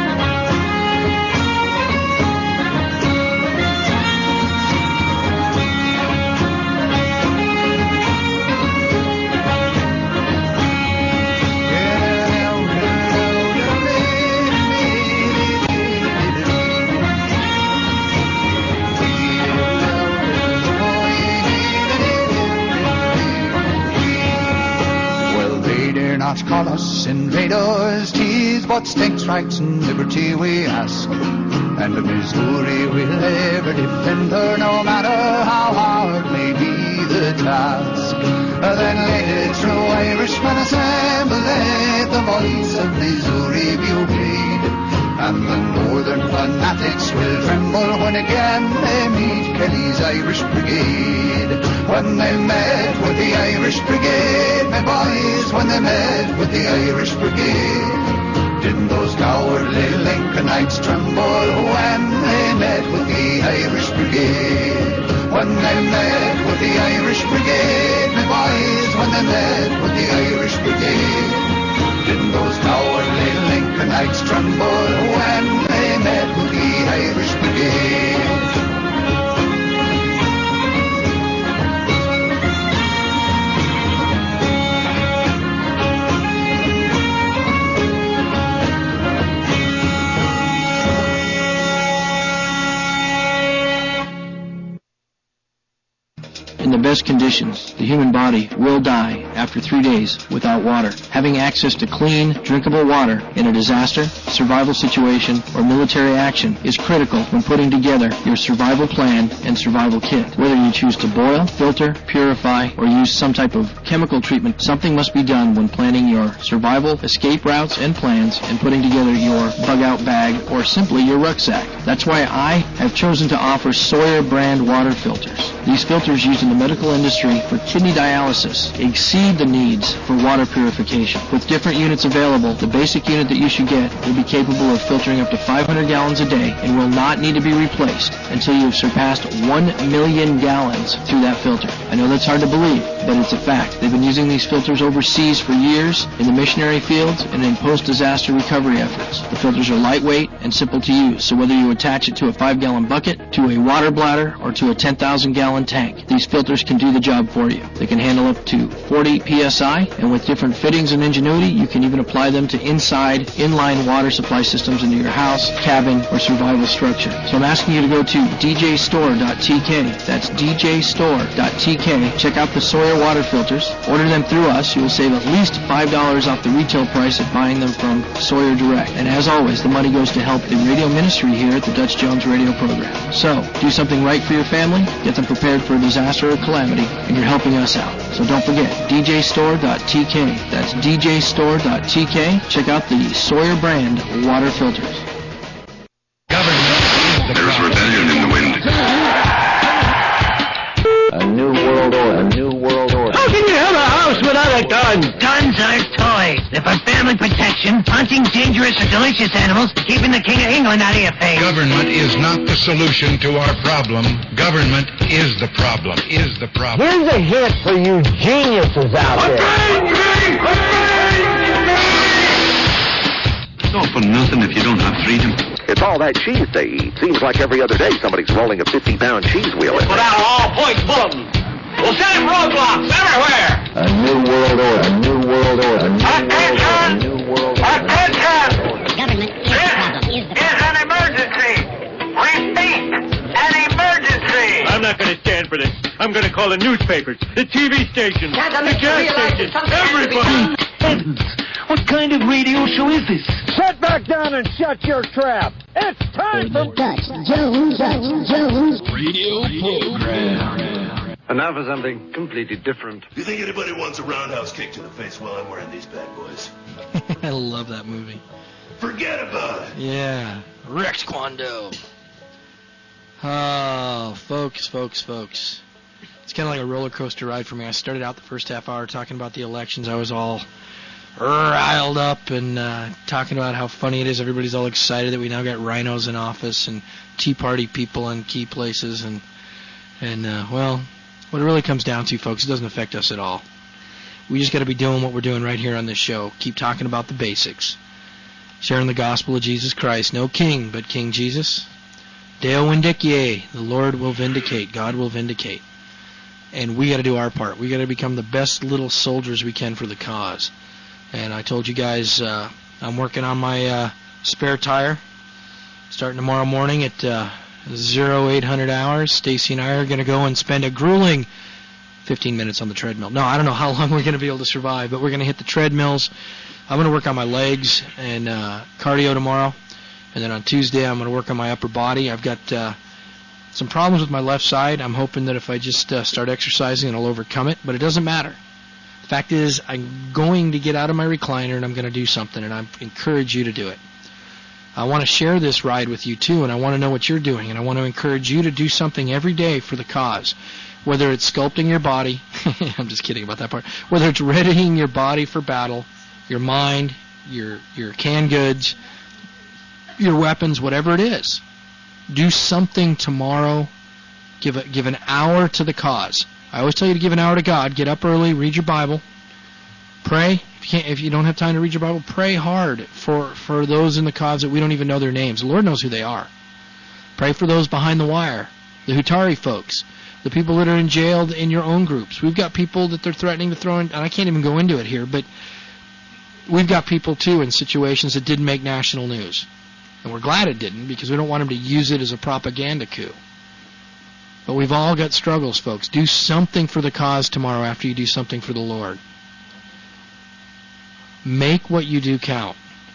Not call us invaders, 'tis but states' rights and liberty we ask. And the Missouri will ever defend her, no matter how hard may be the task. Then let true Irishmen assemble, let the voice of Missouri be obeyed. And the northern fanatics will tremble when again they meet Kelly's Irish Brigade. When they met with the Irish Brigade, my boys, when they met with the Irish Brigade. Didn't those cowardly Lincolnites tremble when they met with the Irish Brigade? When they met with the Irish Brigade, my boys, when they met with the Irish Brigade. Didn't those cowardly Lincolnites tremble when they met with the Irish Brigade? In the best conditions, the human body will die after 3 days without water. Having access to clean, drinkable water in a disaster, survival situation, or military action is critical when putting together your survival plan and survival kit. Whether you choose to boil, filter, purify, or use some type of chemical treatment, something must be done when planning your survival, escape routes, and plans, and putting together your bug-out bag or simply your rucksack. That's why I have chosen to offer Sawyer brand water filters. These filters used in the medical industry for kidney dialysis exceed the needs for water purification. With different units available, the basic unit that you should get will be capable of filtering up to 500 gallons a day and will not need to be replaced until you have surpassed 1 million gallons through that filter. I know that's hard to believe, but it's a fact. They've been using these filters overseas for years in the missionary fields and in post-disaster recovery efforts. The filters are lightweight and simple to use, so whether you attach it to a 5-gallon bucket, to a water bladder, or to a 10,000-gallon tank, these filters can do the job for you. They can handle up to 40 psi, and with different fittings and ingenuity, you can even apply them to inside, inline water supply systems into your house, cabin, or survival structure. So I'm asking you to go to djstore.tk. That's djstore.tk. Check out the Sawyer water filters. Order them through us. You will save at least $5 off the retail price of buying them from Sawyer Direct. And as always, the money goes to help the radio ministry here at the Dutch Jones radio program. So, do something right for your family, get them prepared for a disaster or calamity, and you're helping us out. So don't forget, djstore.tk. That's djstore.tk. Check out the Sawyer brand water filters. There's rebellion in the wind. A new world order. A new world order. How can you have a house without a gun? Guns are toys. They're for family protection, hunting dangerous or delicious animals, keeping the King of England out of your face. Government is not the solution to our problem. Government is the problem. Is the problem. Here's a hint for you geniuses out there. It's all for nothing if you don't have freedom. It's all that cheese they eat. Seems like every other day somebody's rolling a 50-pound cheese wheel in Put there. out an all-points bulletin. We'll set up roadblocks everywhere. A new world order. A new world order. A new world order. A new world order. The government is the problem. Is an emergency. Repeat, an emergency. I'm not going to stand for this. I'm going to call the newspapers, the TV stations, the gas stations, everybody. Heavens, what kind of radio show is this? Sit back down and shut your trap. It's time for Dutch Jones Radio program. And now for something completely different. You think anybody wants a roundhouse kick to the face while I'm wearing these bad boys? I love that movie. Forget about it. Yeah. Rex Kwando. Oh, folks. It's kind of like a roller coaster ride for me. I started out the first half hour talking about the elections. I was all riled up and talking about how funny it is. Everybody's all excited that we now got rhinos in office and Tea Party people in key places. And well, What it really comes down to, folks, it doesn't affect us at all. We just got to be doing what we're doing right here on this show. Keep talking about the basics. Sharing the gospel of Jesus Christ. No king, but King Jesus. Deo vindicie. The Lord will vindicate. God will vindicate. And we got to do our part. We got to become the best little soldiers we can for the cause. And I told you guys I'm working on my spare tire. Starting tomorrow morning at 0800 hours. Stacy and I are going to go and spend a grueling 15 minutes on the treadmill. No, I don't know how long we're going to be able to survive, but we're going to hit the treadmills. I'm going to work on my legs and cardio tomorrow. And then on Tuesday, I'm going to work on my upper body. I've got some problems with my left side. I'm hoping that if I just start exercising, it'll overcome it, but it doesn't matter. The fact is, I'm going to get out of my recliner and I'm going to do something, and I encourage you to do it. I want to share this ride with you, too, and I want to know what you're doing, and I want to encourage you to do something every day for the cause, whether it's sculpting your body. I'm just kidding about that part. Whether it's readying your body for battle, your mind, your canned goods, your weapons, whatever it is. Do something tomorrow. Give an hour to the cause. I always tell you to give an hour to God. Get up early, read your Bible, pray. If you don't have time to read your Bible, pray hard for those in the cause that we don't even know their names. The Lord knows who they are. Pray for those behind the wire, the Hutari folks, the people that are in jail in your own groups. We've got people that they're threatening to throw in, and I can't even go into it here, but we've got people, too, in situations that didn't make national news. And we're glad it didn't, because we don't want them to use it as a propaganda coup. But we've all got struggles, folks. Do something for the cause tomorrow after you do something for the Lord. Make what you do count.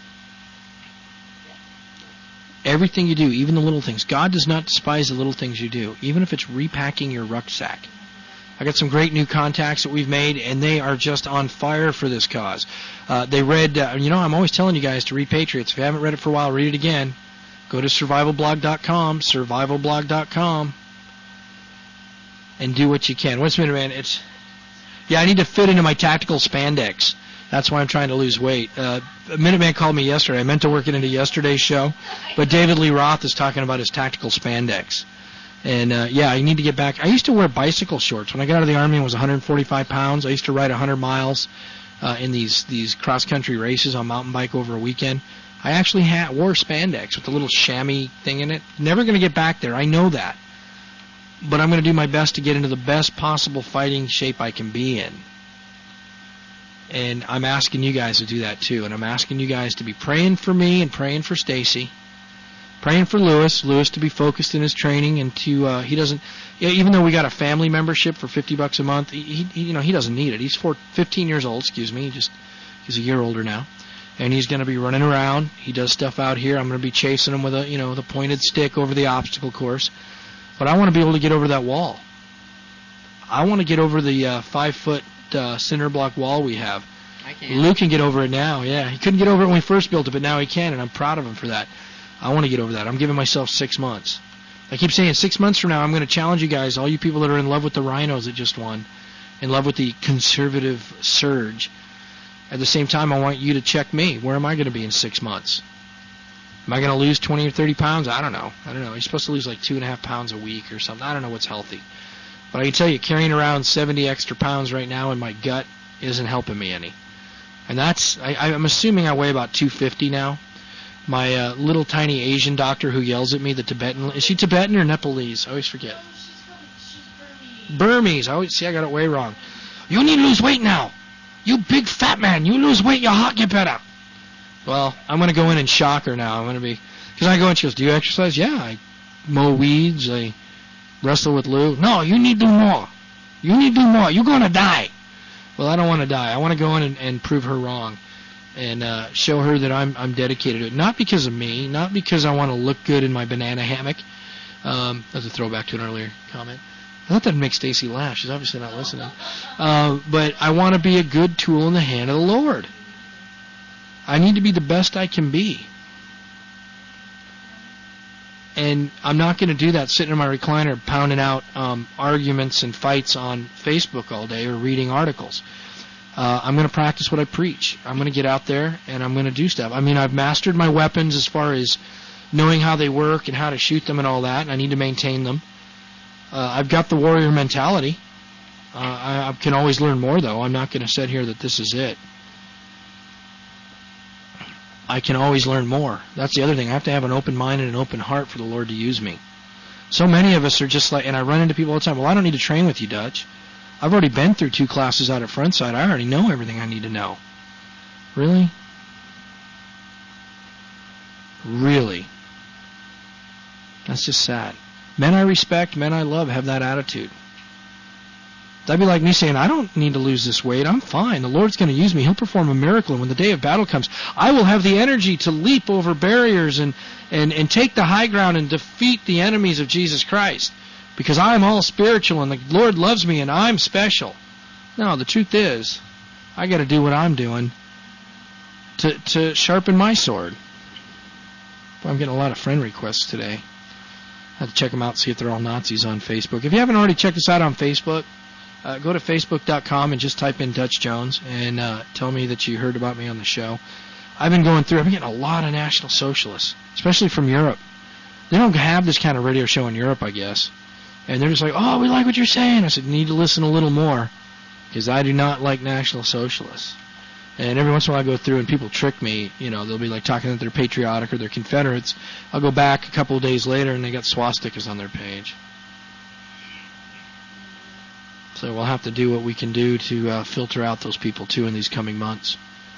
Everything you do, even the little things. God does not despise the little things you do, even if it's repacking your rucksack. I got some great new contacts that we've made, and they are just on fire for this cause. They read, I'm always telling you guys to read Patriots. If you haven't read it for a while, read it again. Go to survivalblog.com, survivalblog.com, and do what you can. What's a minute, man? I need to fit into my tactical spandex. That's why I'm trying to lose weight. Minuteman called me yesterday. I meant to work it into yesterday's show, but David Lee Roth is talking about his tactical spandex. And, I need to get back. I used to wear bicycle shorts. When I got out of the Army and was 145 pounds, I used to ride 100 miles in these cross-country races on mountain bike over a weekend. I actually wore spandex with a little chamois thing in it. Never going to get back there. I know that. But I'm going to do my best to get into the best possible fighting shape I can be in. And I'm asking you guys to do that, too. And I'm asking you guys to be praying for me and praying for Stacy. Praying for Lewis to be focused in his training and to he doesn't, even though we got a family membership for $50 a month, he doesn't need it. He's 15 years old, he's a year older now, and he's going to be running around. He does stuff out here. I'm going to be chasing him with the pointed stick over the obstacle course, but I want to be able to get over that wall. I want to get over the 5-foot cinder block wall we have. I can. Luke can get over it now. Yeah, he couldn't get over it when we first built it, but now he can, and I'm proud of him for that. I want to get over that. I'm giving myself 6 months. I keep saying 6 months from now, I'm going to challenge you guys, all you people that are in love with the rhinos that just won, in love with the conservative surge. At the same time, I want you to check me. Where am I going to be in 6 months? Am I going to lose 20 or 30 pounds? I don't know. You're supposed to lose like 2.5 pounds a week or something. I don't know what's healthy. But I can tell you, carrying around 70 extra pounds right now in my gut isn't helping me any. And I'm assuming I weigh about 250 now. My little tiny Asian doctor who yells at me, the Tibetan. Is she Tibetan or Nepalese? I always forget. She's Burmese. I got it way wrong. You need to lose weight now. You big fat man. You lose weight, your heart get better. Well, I'm going to go in and shock her now. Because I go in, she goes, do you exercise? Yeah, I mow weeds. I wrestle with Lou. No, you need to do more. You need to do more. You're going to die. Well, I don't want to die. I want to go in and prove her wrong. And show her that I'm dedicated to it. Not because of me, not because I want to look good in my banana hammock. That's a throwback to an earlier comment. I thought that'd make Stacy laugh. She's obviously not listening. But I want to be a good tool in the hand of the Lord. I need to be the best I can be. And I'm not going to do that sitting in my recliner pounding out arguments and fights on Facebook all day or reading articles. I'm going to practice what I preach. I'm going to get out there and I'm going to do stuff. I've mastered my weapons as far as knowing how they work and how to shoot them and all that, and I need to maintain them. I've got the warrior mentality. I can always learn more, though. I'm not going to sit here that this is it. I can always learn more. That's the other thing. I have to have an open mind and an open heart for the Lord to use me. So many of us are just like, and I run into people all the time, well, I don't need to train with you, Dutch. I've already been through 2 classes out at Frontside. I already know everything I need to know. Really? Really? That's just sad. Men I respect, men I love have that attitude. That'd be like me saying, I don't need to lose this weight. I'm fine. The Lord's going to use me. He'll perform a miracle. And when the day of battle comes, I will have the energy to leap over barriers and take the high ground and defeat the enemies of Jesus Christ. Because I'm all spiritual and the Lord loves me and I'm special. No, the truth is, I got to do what I'm doing to sharpen my sword. I'm getting a lot of friend requests today. I have to check them out, see if they're all Nazis on Facebook. If you haven't already checked us out on Facebook, go to Facebook.com and just type in Dutch Jones and tell me that you heard about me on the show. I've been getting a lot of National Socialists, especially from Europe. They don't have this kind of radio show in Europe, I guess. And they're just like, oh, we like what you're saying. I said, you need to listen a little more, because I do not like National Socialists. And every once in a while I go through and people trick me. You know, they'll be like talking that they're patriotic or they're Confederates. I'll go back a couple of days later and they got swastikas on their page. So we'll have to do what we can do to filter out those people, too, in these coming months.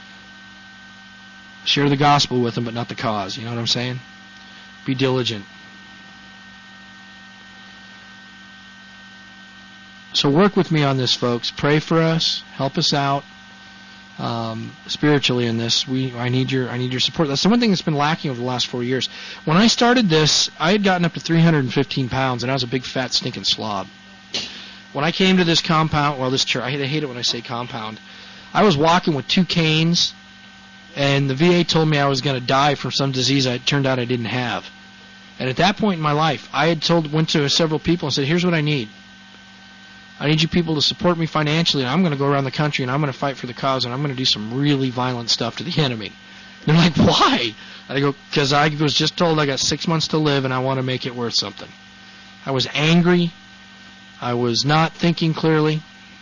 Share the gospel with them, but not the cause. You know what I'm saying? Be diligent. So work with me on this, folks. Pray for us. Help us out spiritually in this. I need your support. That's the one thing that's been lacking over the last 4 years. When I started this, I had gotten up to 315 pounds, and I was a big, fat, stinking slob. When I came to this compound, this church, I hate it when I say compound. I was walking with 2 canes, and the VA told me I was going to die from some disease it turned out I didn't have. And at that point in my life, I had went to several people and said, here's what I need. I need you people to support me financially, and I'm going to go around the country, and I'm going to fight for the cause, and I'm going to do some really violent stuff to the enemy. And they're like, why? And I go, because I was just told I got 6 months to live, and I want to make it worth something. I was angry. I was not thinking clearly.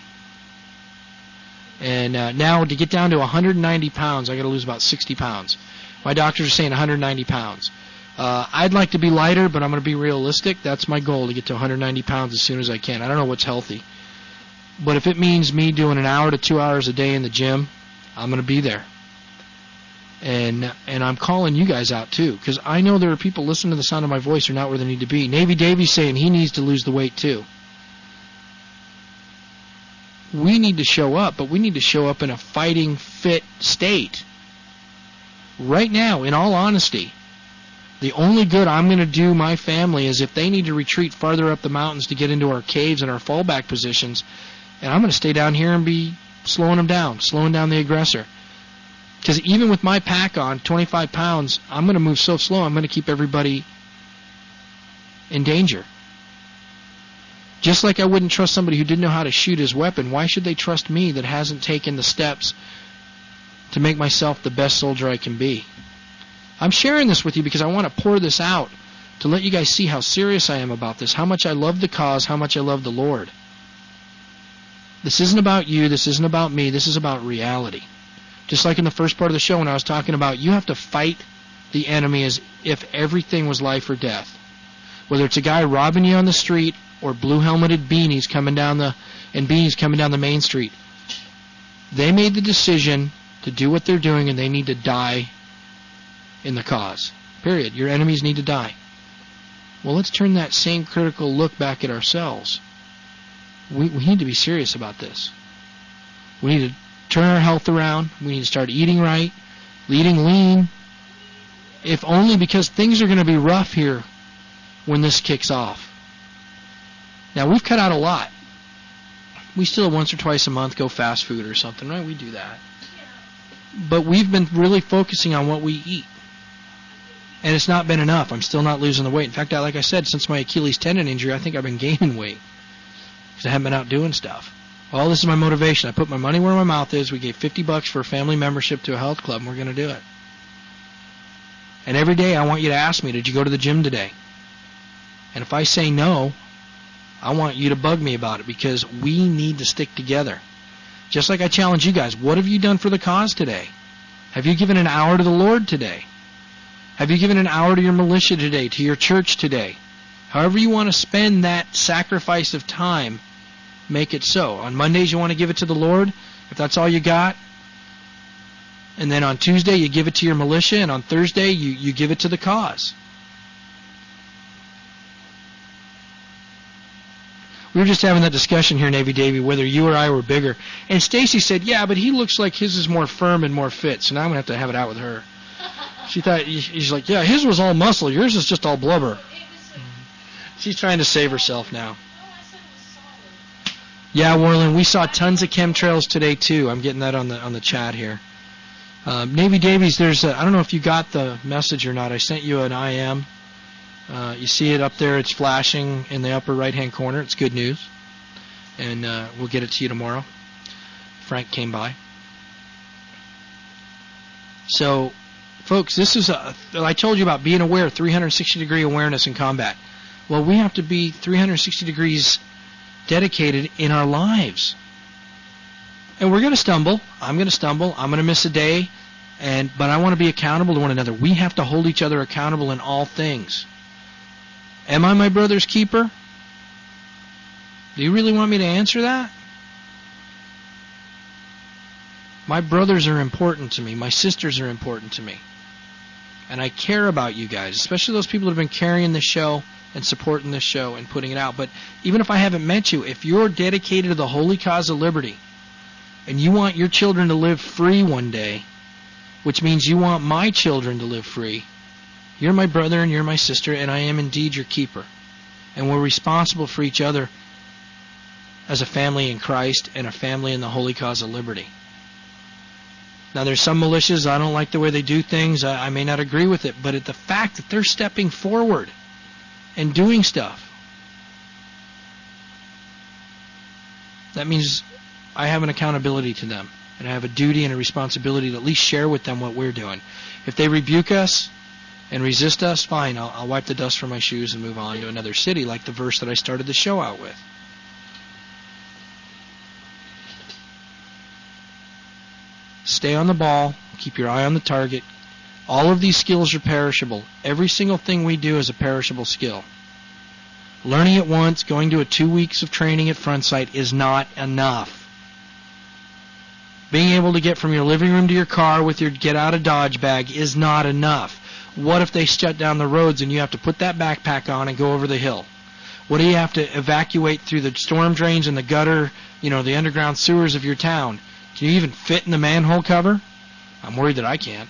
And now to get down to 190 pounds, I got to lose about 60 pounds. My doctors are saying 190 pounds. I'd like to be lighter, but I'm going to be realistic. That's my goal, to get to 190 pounds as soon as I can. I don't know what's healthy. But if it means me doing an hour to 2 hours a day in the gym, I'm going to be there. And I'm calling you guys out, too, because I know there are people listening to the sound of my voice who are not where they need to be. Navy Davy's saying he needs to lose the weight, too. We need to show up, but we need to show up in a fighting, fit state. Right now, in all honesty, the only good I'm going to do my family is if they need to retreat farther up the mountains to get into our caves and our fallback positions, and I'm going to stay down here and be slowing them down, slowing down the aggressor. Because even with my pack on, 25 pounds, I'm going to move so slow, I'm going to keep everybody in danger. Just like I wouldn't trust somebody who didn't know how to shoot his weapon, why should they trust me that hasn't taken the steps to make myself the best soldier I can be? I'm sharing this with you because I want to pour this out to let you guys see how serious I am about this, how much I love the cause, how much I love the Lord. This isn't about you, this isn't about me, this is about reality. Just like in the first part of the show when I was talking about you have to fight the enemy as if everything was life or death. Whether it's a guy robbing you on the street or blue-helmeted beanies coming down the main street. They made the decision to do what they're doing, and they need to die in the cause. Period. Your enemies need to die. Well, let's turn that same critical look back at ourselves. We need to be serious about this. We need to turn our health around. We need to start eating right, eating lean, if only because things are going to be rough here when this kicks off. Now, we've cut out a lot. We still once or twice a month go fast food or something, right? We do that. But we've been really focusing on what we eat. And it's not been enough. I'm still not losing the weight. In fact, like I said, since my Achilles tendon injury, I think I've been gaining weight because I haven't been out doing stuff. Well, this is my motivation. I put my money where my mouth is. We gave $50 for a family membership to a health club, and we're going to do it. And every day I want you to ask me, did you go to the gym today? And if I say no, I want you to bug me about it because we need to stick together. Just like I challenge you guys, what have you done for the cause today? Have you given an hour to the Lord today? Have you given an hour to your militia today, to your church today? However you want to spend that sacrifice of time, make it so. On Mondays you want to give it to the Lord, if that's all you got. And then on Tuesday you give it to your militia, and on Thursday you give it to the cause. We were just having that discussion here, Navy Davy, whether you or I were bigger. And Stacy said, yeah, but he looks like his is more firm and more fit. So now I'm going to have it out with her. She thought, she's like, yeah, his was all muscle. Yours is just all blubber. She's trying to save herself now. Yeah, Warland, we saw tons of chemtrails today, too. I'm getting that on the chat here. Navy Davies, there's I don't know if you got the message or not. I sent you an IM. You see it up there. It's flashing in the upper right-hand corner. It's good news. And we'll get it to you tomorrow. Frank came by. So, folks, this is I told you about being aware, 360-degree awareness in combat. Well, we have to be 360 degrees dedicated in our lives. And we're going to stumble. I'm going to stumble. I'm going to miss a day. But I want to be accountable to one another. We have to hold each other accountable in all things. Am I my brother's keeper? Do you really want me to answer that? My brothers are important to me. My sisters are important to me. And I care about you guys, especially those people that have been carrying this show and supporting this show and putting it out. But even if I haven't met you, if you're dedicated to the holy cause of liberty and you want your children to live free one day, which means you want my children to live free, you're my brother and you're my sister, and I am indeed your keeper. And we're responsible for each other as a family in Christ and a family in the holy cause of liberty. Now, there's some militias, I don't like the way they do things, I may not agree with it, but the fact that they're stepping forward and doing stuff, that means I have an accountability to them, and I have a duty and a responsibility to at least share with them what we're doing. If they rebuke us and resist us, fine, I'll wipe the dust from my shoes and move on to another city, like the verse that I started the show out with. Stay on the ball. Keep your eye on the target. All of these skills are perishable. Every single thing we do is a perishable skill. Learning it once, going to 2 weeks of training at Frontsight is not enough. Being able to get from your living room to your car with your get-out-of-Dodge bag is not enough. What if they shut down the roads and you have to put that backpack on and go over the hill? What do you have to evacuate through the storm drains and the gutter, the underground sewers of your town? Can you even fit in the manhole cover? I'm worried that I can't.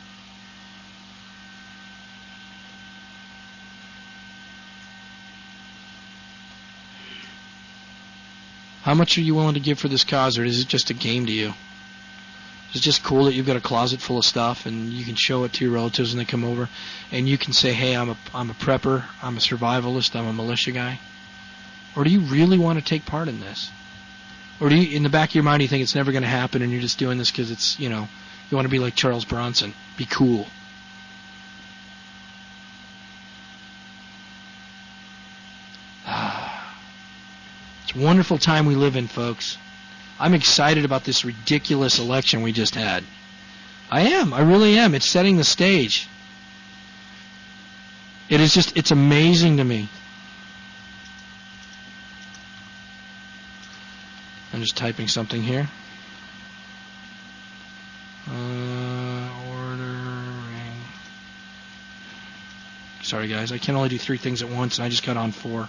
How much are you willing to give for this cause, or is it just a game to you? Is it just cool that you've got a closet full of stuff and you can show it to your relatives when they come over, and you can say, hey, I'm a prepper, I'm a survivalist, I'm a militia guy? Or do you really want to take part in this? Or do you, in the back of your mind, you think it's never going to happen and you're just doing this because it's, you want to be like Charles Bronson, be cool? It's a wonderful time we live in, folks. I'm excited about this ridiculous election we just had. I am. I really am. It's setting the stage. It's amazing to me. I'm just typing something here. Ordering. Sorry, guys. I can only do 3 things at once, and I just got on 4.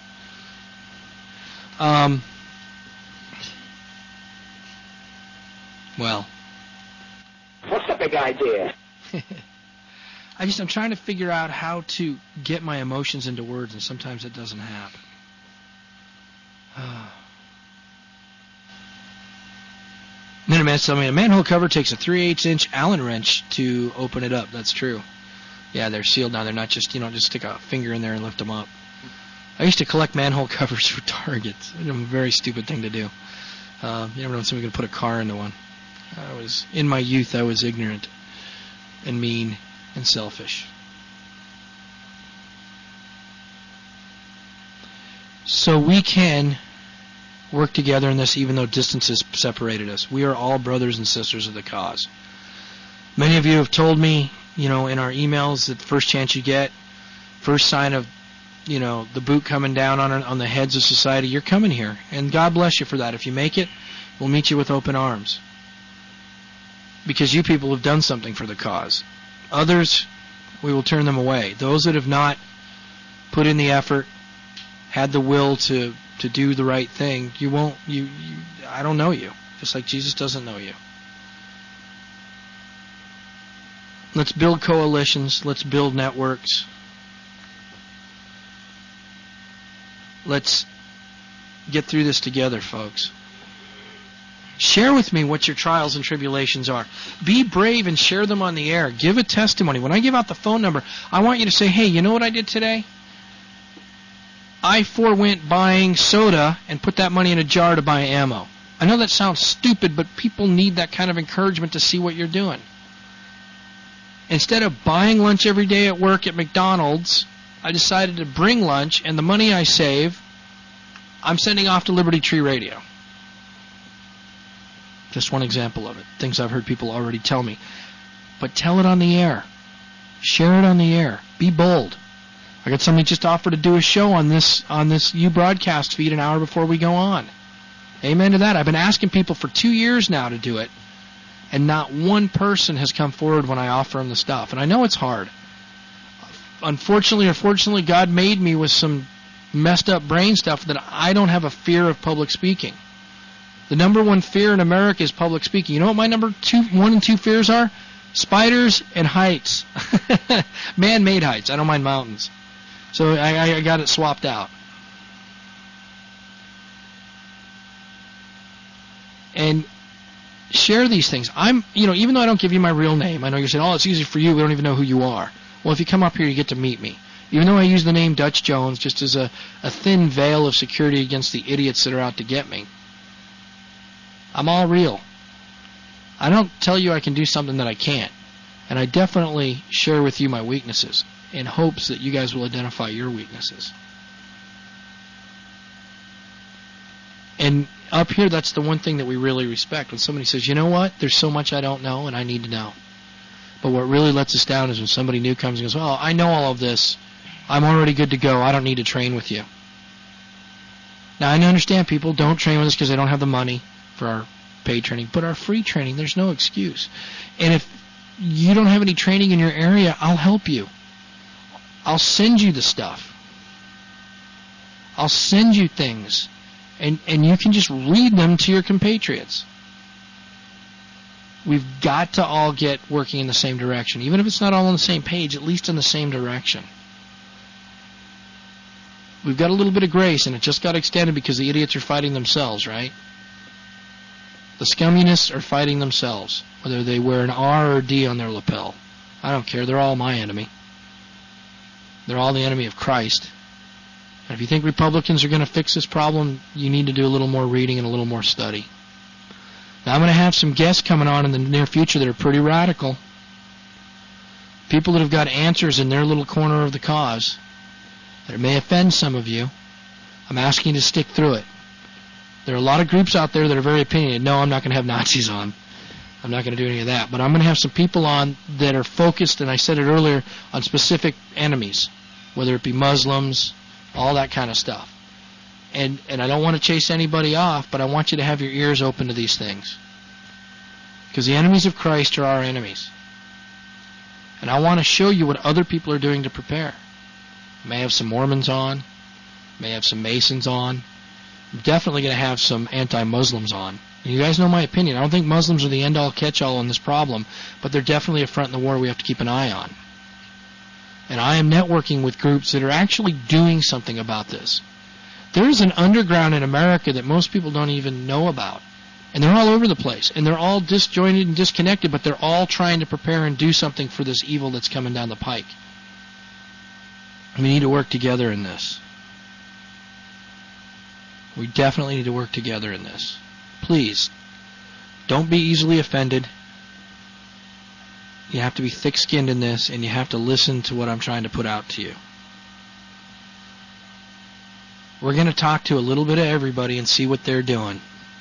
Well. What's the big idea? I'm trying to figure out how to get my emotions into words, and sometimes it doesn't happen. Minuteman's telling me a manhole cover takes a 3/8-inch Allen wrench to open it up. That's true. Yeah, they're sealed now. They're not just, just stick a finger in there and lift them up. I used to collect manhole covers for Targets. It was a very stupid thing to do. You never know when somebody's going to put a car into one. In my youth, I was ignorant and mean and selfish. So we can work together in this even though distances separated us. We are all brothers and sisters of the cause. Many of you have told me, in our emails that the first chance you get, first sign of, the boot coming down on the heads of society, you're coming here. And God bless you for that. If you make it, we'll meet you with open arms. Because you people have done something for the cause. Others, we will turn them away. Those that have not put in the effort, had the will to do the right thing, I don't know you. Just like Jesus doesn't know you. Let's build coalitions. Let's build networks. Let's get through this together, folks. Share with me what your trials and tribulations are. Be brave and share them on the air. Give a testimony. When I give out the phone number, I want you to say, hey, you know what I did today? I forewent buying soda and put that money in a jar to buy ammo. I know that sounds stupid, but people need that kind of encouragement to see what you're doing. Instead of buying lunch every day at work at McDonald's, I decided to bring lunch, and the money I save, I'm sending off to Liberty Tree Radio. Just one example of it. Things I've heard people already tell me. But tell it on the air. Share it on the air. Be bold. I got somebody just offered to do a show on this U broadcast feed an hour before we go on. Amen to that. I've been asking people for 2 years now to do it, and not one person has come forward when I offer them the stuff. And I know it's hard. Unfortunately or fortunately, God made me with some messed up brain stuff that I don't have a fear of public speaking. The number one fear in America is public speaking. You know what my one and two fears are? Spiders and heights. Man-made heights. I don't mind mountains. So I got it swapped out. And share these things. Even though I don't give you my real name, I know you're saying, oh, it's easy for you. We don't even know who you are. Well, if you come up here, you get to meet me. Even though I use the name Dutch Jones just as a thin veil of security against the idiots that are out to get me, I'm all real. I don't tell you I can do something that I can't. And I definitely share with you my weaknesses in hopes that you guys will identify your weaknesses. And up here, that's the one thing that we really respect. When somebody says, you know what, there's so much I don't know and I need to know. But what really lets us down is when somebody new comes and goes, oh, I know all of this. I'm already good to go. I don't need to train with you. Now, I understand people don't train with us because they don't have the money for our paid training. But our free training, there's no excuse. And if you don't have any training in your area, I'll help you. I'll send you the stuff. I'll send you things. And you can just read them to your compatriots. We've got to all get working in the same direction. Even if it's not all on the same page, at least in the same direction. We've got a little bit of grace, and it just got extended because the idiots are fighting themselves, right? The scumminess are fighting themselves, whether they wear an R or a D on their lapel. I don't care. They're all my enemy. They're all the enemy of Christ. And if you think Republicans are going to fix this problem, you need to do a little more reading and a little more study. Now, I'm going to have some guests coming on in the near future that are pretty radical. People that have got answers in their little corner of the cause. That may offend some of you. I'm asking you to stick through it. There are a lot of groups out there that are very opinionated. No, I'm not going to have Nazis on. I'm not going to do any of that. But I'm going to have some people on that are focused, and I said it earlier, on specific enemies, whether it be Muslims, all that kind of stuff. And I don't want to chase anybody off, but I want you to have your ears open to these things. Because the enemies of Christ are our enemies. And I want to show you what other people are doing to prepare. I may have some Mormons on. May have some Masons on. I'm definitely going to have some anti-Muslims on. And you guys know my opinion. I don't think Muslims are the end-all, catch-all on this problem, but they're definitely a front in the war we have to keep an eye on. And I am networking with groups that are actually doing something about this. There's an underground in America that most people don't even know about. And they're all over the place. And they're all disjointed and disconnected, but they're all trying to prepare and do something for this evil that's coming down the pike. We need to work together in this. We definitely need to work together in this. Please, don't be easily offended. You have to be thick-skinned in this, and you have to listen to what I'm trying to put out to you. We're going to talk to a little bit of everybody and see what they're doing.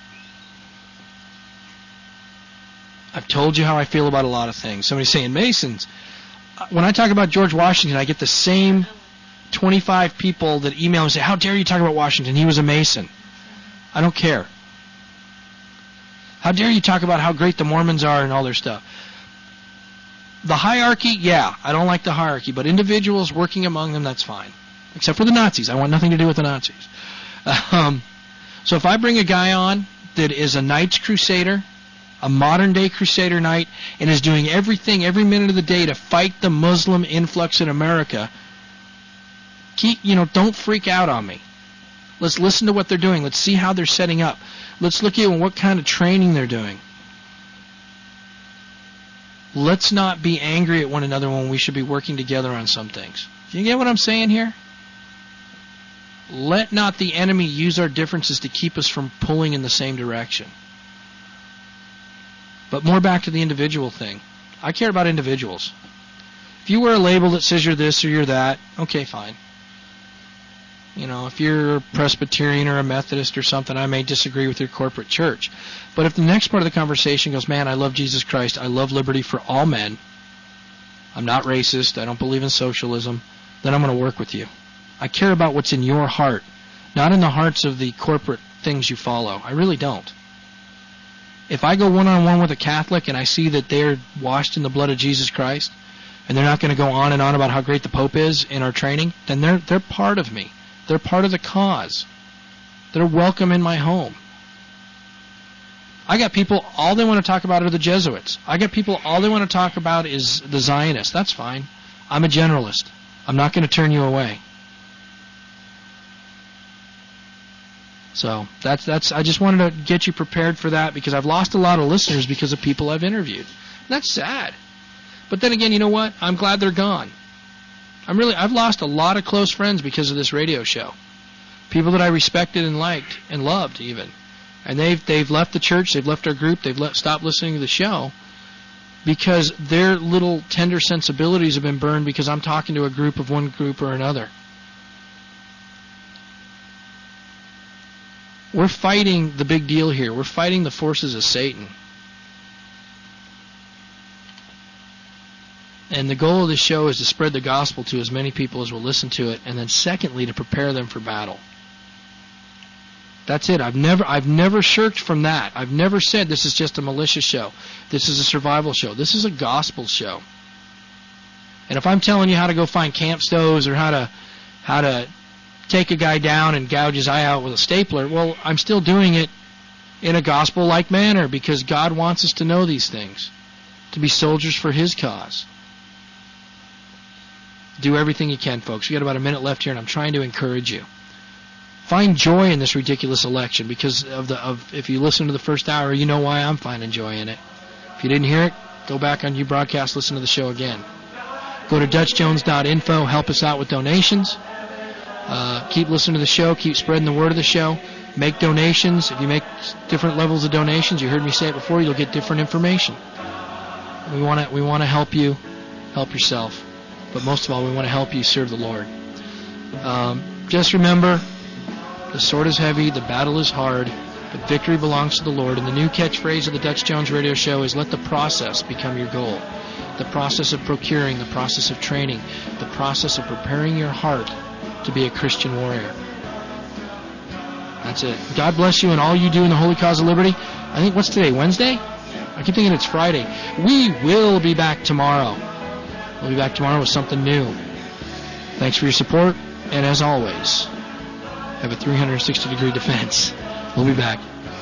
I've told you how I feel about a lot of things. Somebody's saying, Masons. When I talk about George Washington, I get the same 25 people that email and say, how dare you talk about Washington? He was a Mason. I don't care. How dare you talk about how great the Mormons are and all their stuff? The hierarchy, yeah, I don't like the hierarchy, but individuals working among them, that's fine. Except for the Nazis. I want nothing to do with the Nazis. So if I bring a guy on that is a Knights Crusader, a modern-day Crusader Knight, and is doing everything every minute of the day to fight the Muslim influx in America, don't freak out on me. Let's listen to what they're doing. Let's see how they're setting up. Let's look at what kind of training they're doing. Let's not be angry at one another when we should be working together on some things. Do you get what I'm saying here? Let not the enemy use our differences to keep us from pulling in the same direction. But more back to the individual thing. I care about individuals. If you wear a label that says you're this or you're that, okay, fine. If you're a Presbyterian or a Methodist or something, I may disagree with your corporate church. But if the next part of the conversation goes, man, I love Jesus Christ, I love liberty for all men, I'm not racist, I don't believe in socialism, then I'm going to work with you. I care about what's in your heart, not in the hearts of the corporate things you follow. I really don't. If I go one-on-one with a Catholic and I see that they're washed in the blood of Jesus Christ, and they're not going to go on and on about how great the Pope is in our training, then they're part of me. They're part of the cause. They're welcome in my home. I got people, all they want to talk about are the Jesuits. I got people, all they want to talk about is the Zionists. That's fine. I'm a generalist. I'm not going to turn you away. So that's. I just wanted to get you prepared for that because I've lost a lot of listeners because of people I've interviewed. And that's sad. But then again, you know what? I'm glad they're gone. I've lost a lot of close friends because of this radio show. People that I respected and liked and loved even. And they've left the church, they've left our group, they've stopped listening to the show because their little tender sensibilities have been burned because I'm talking to a group of one group or another. We're fighting the big deal here. We're fighting the forces of Satan. And the goal of this show is to spread the gospel to as many people as will listen to it, and then secondly, to prepare them for battle. That's it. I've never shirked from that. I've never said this is just a militia show. This is a survival show. This is a gospel show. And if I'm telling you how to go find camp stoves or how to take a guy down and gouge his eye out with a stapler, well, I'm still doing it in a gospel-like manner because God wants us to know these things, to be soldiers for His cause. Do everything you can, folks. We got about a minute left here, and I'm trying to encourage you. Find joy in this ridiculous election because if you listen to the first hour, you know why I'm finding joy in it. If you didn't hear it, go back on uBroadcast, listen to the show again. Go to DutchJones.info, help us out with donations. Keep listening to the show, keep spreading the word of the show. Make donations. If you make different levels of donations, you heard me say it before, you'll get different information. We want to help you help yourself. But most of all, we want to help you serve the Lord. Just remember, the sword is heavy, the battle is hard, but victory belongs to the Lord. And the new catchphrase of the Dutch Jones radio show is let the process become your goal. The process of procuring, the process of training, the process of preparing your heart to be a Christian warrior. That's it. God bless you and all you do in the holy cause of liberty. I think, what's today, Wednesday? I keep thinking it's Friday. We will be back tomorrow. We'll be back tomorrow with something new. Thanks for your support, and as always, have a 360-degree defense. We'll be back.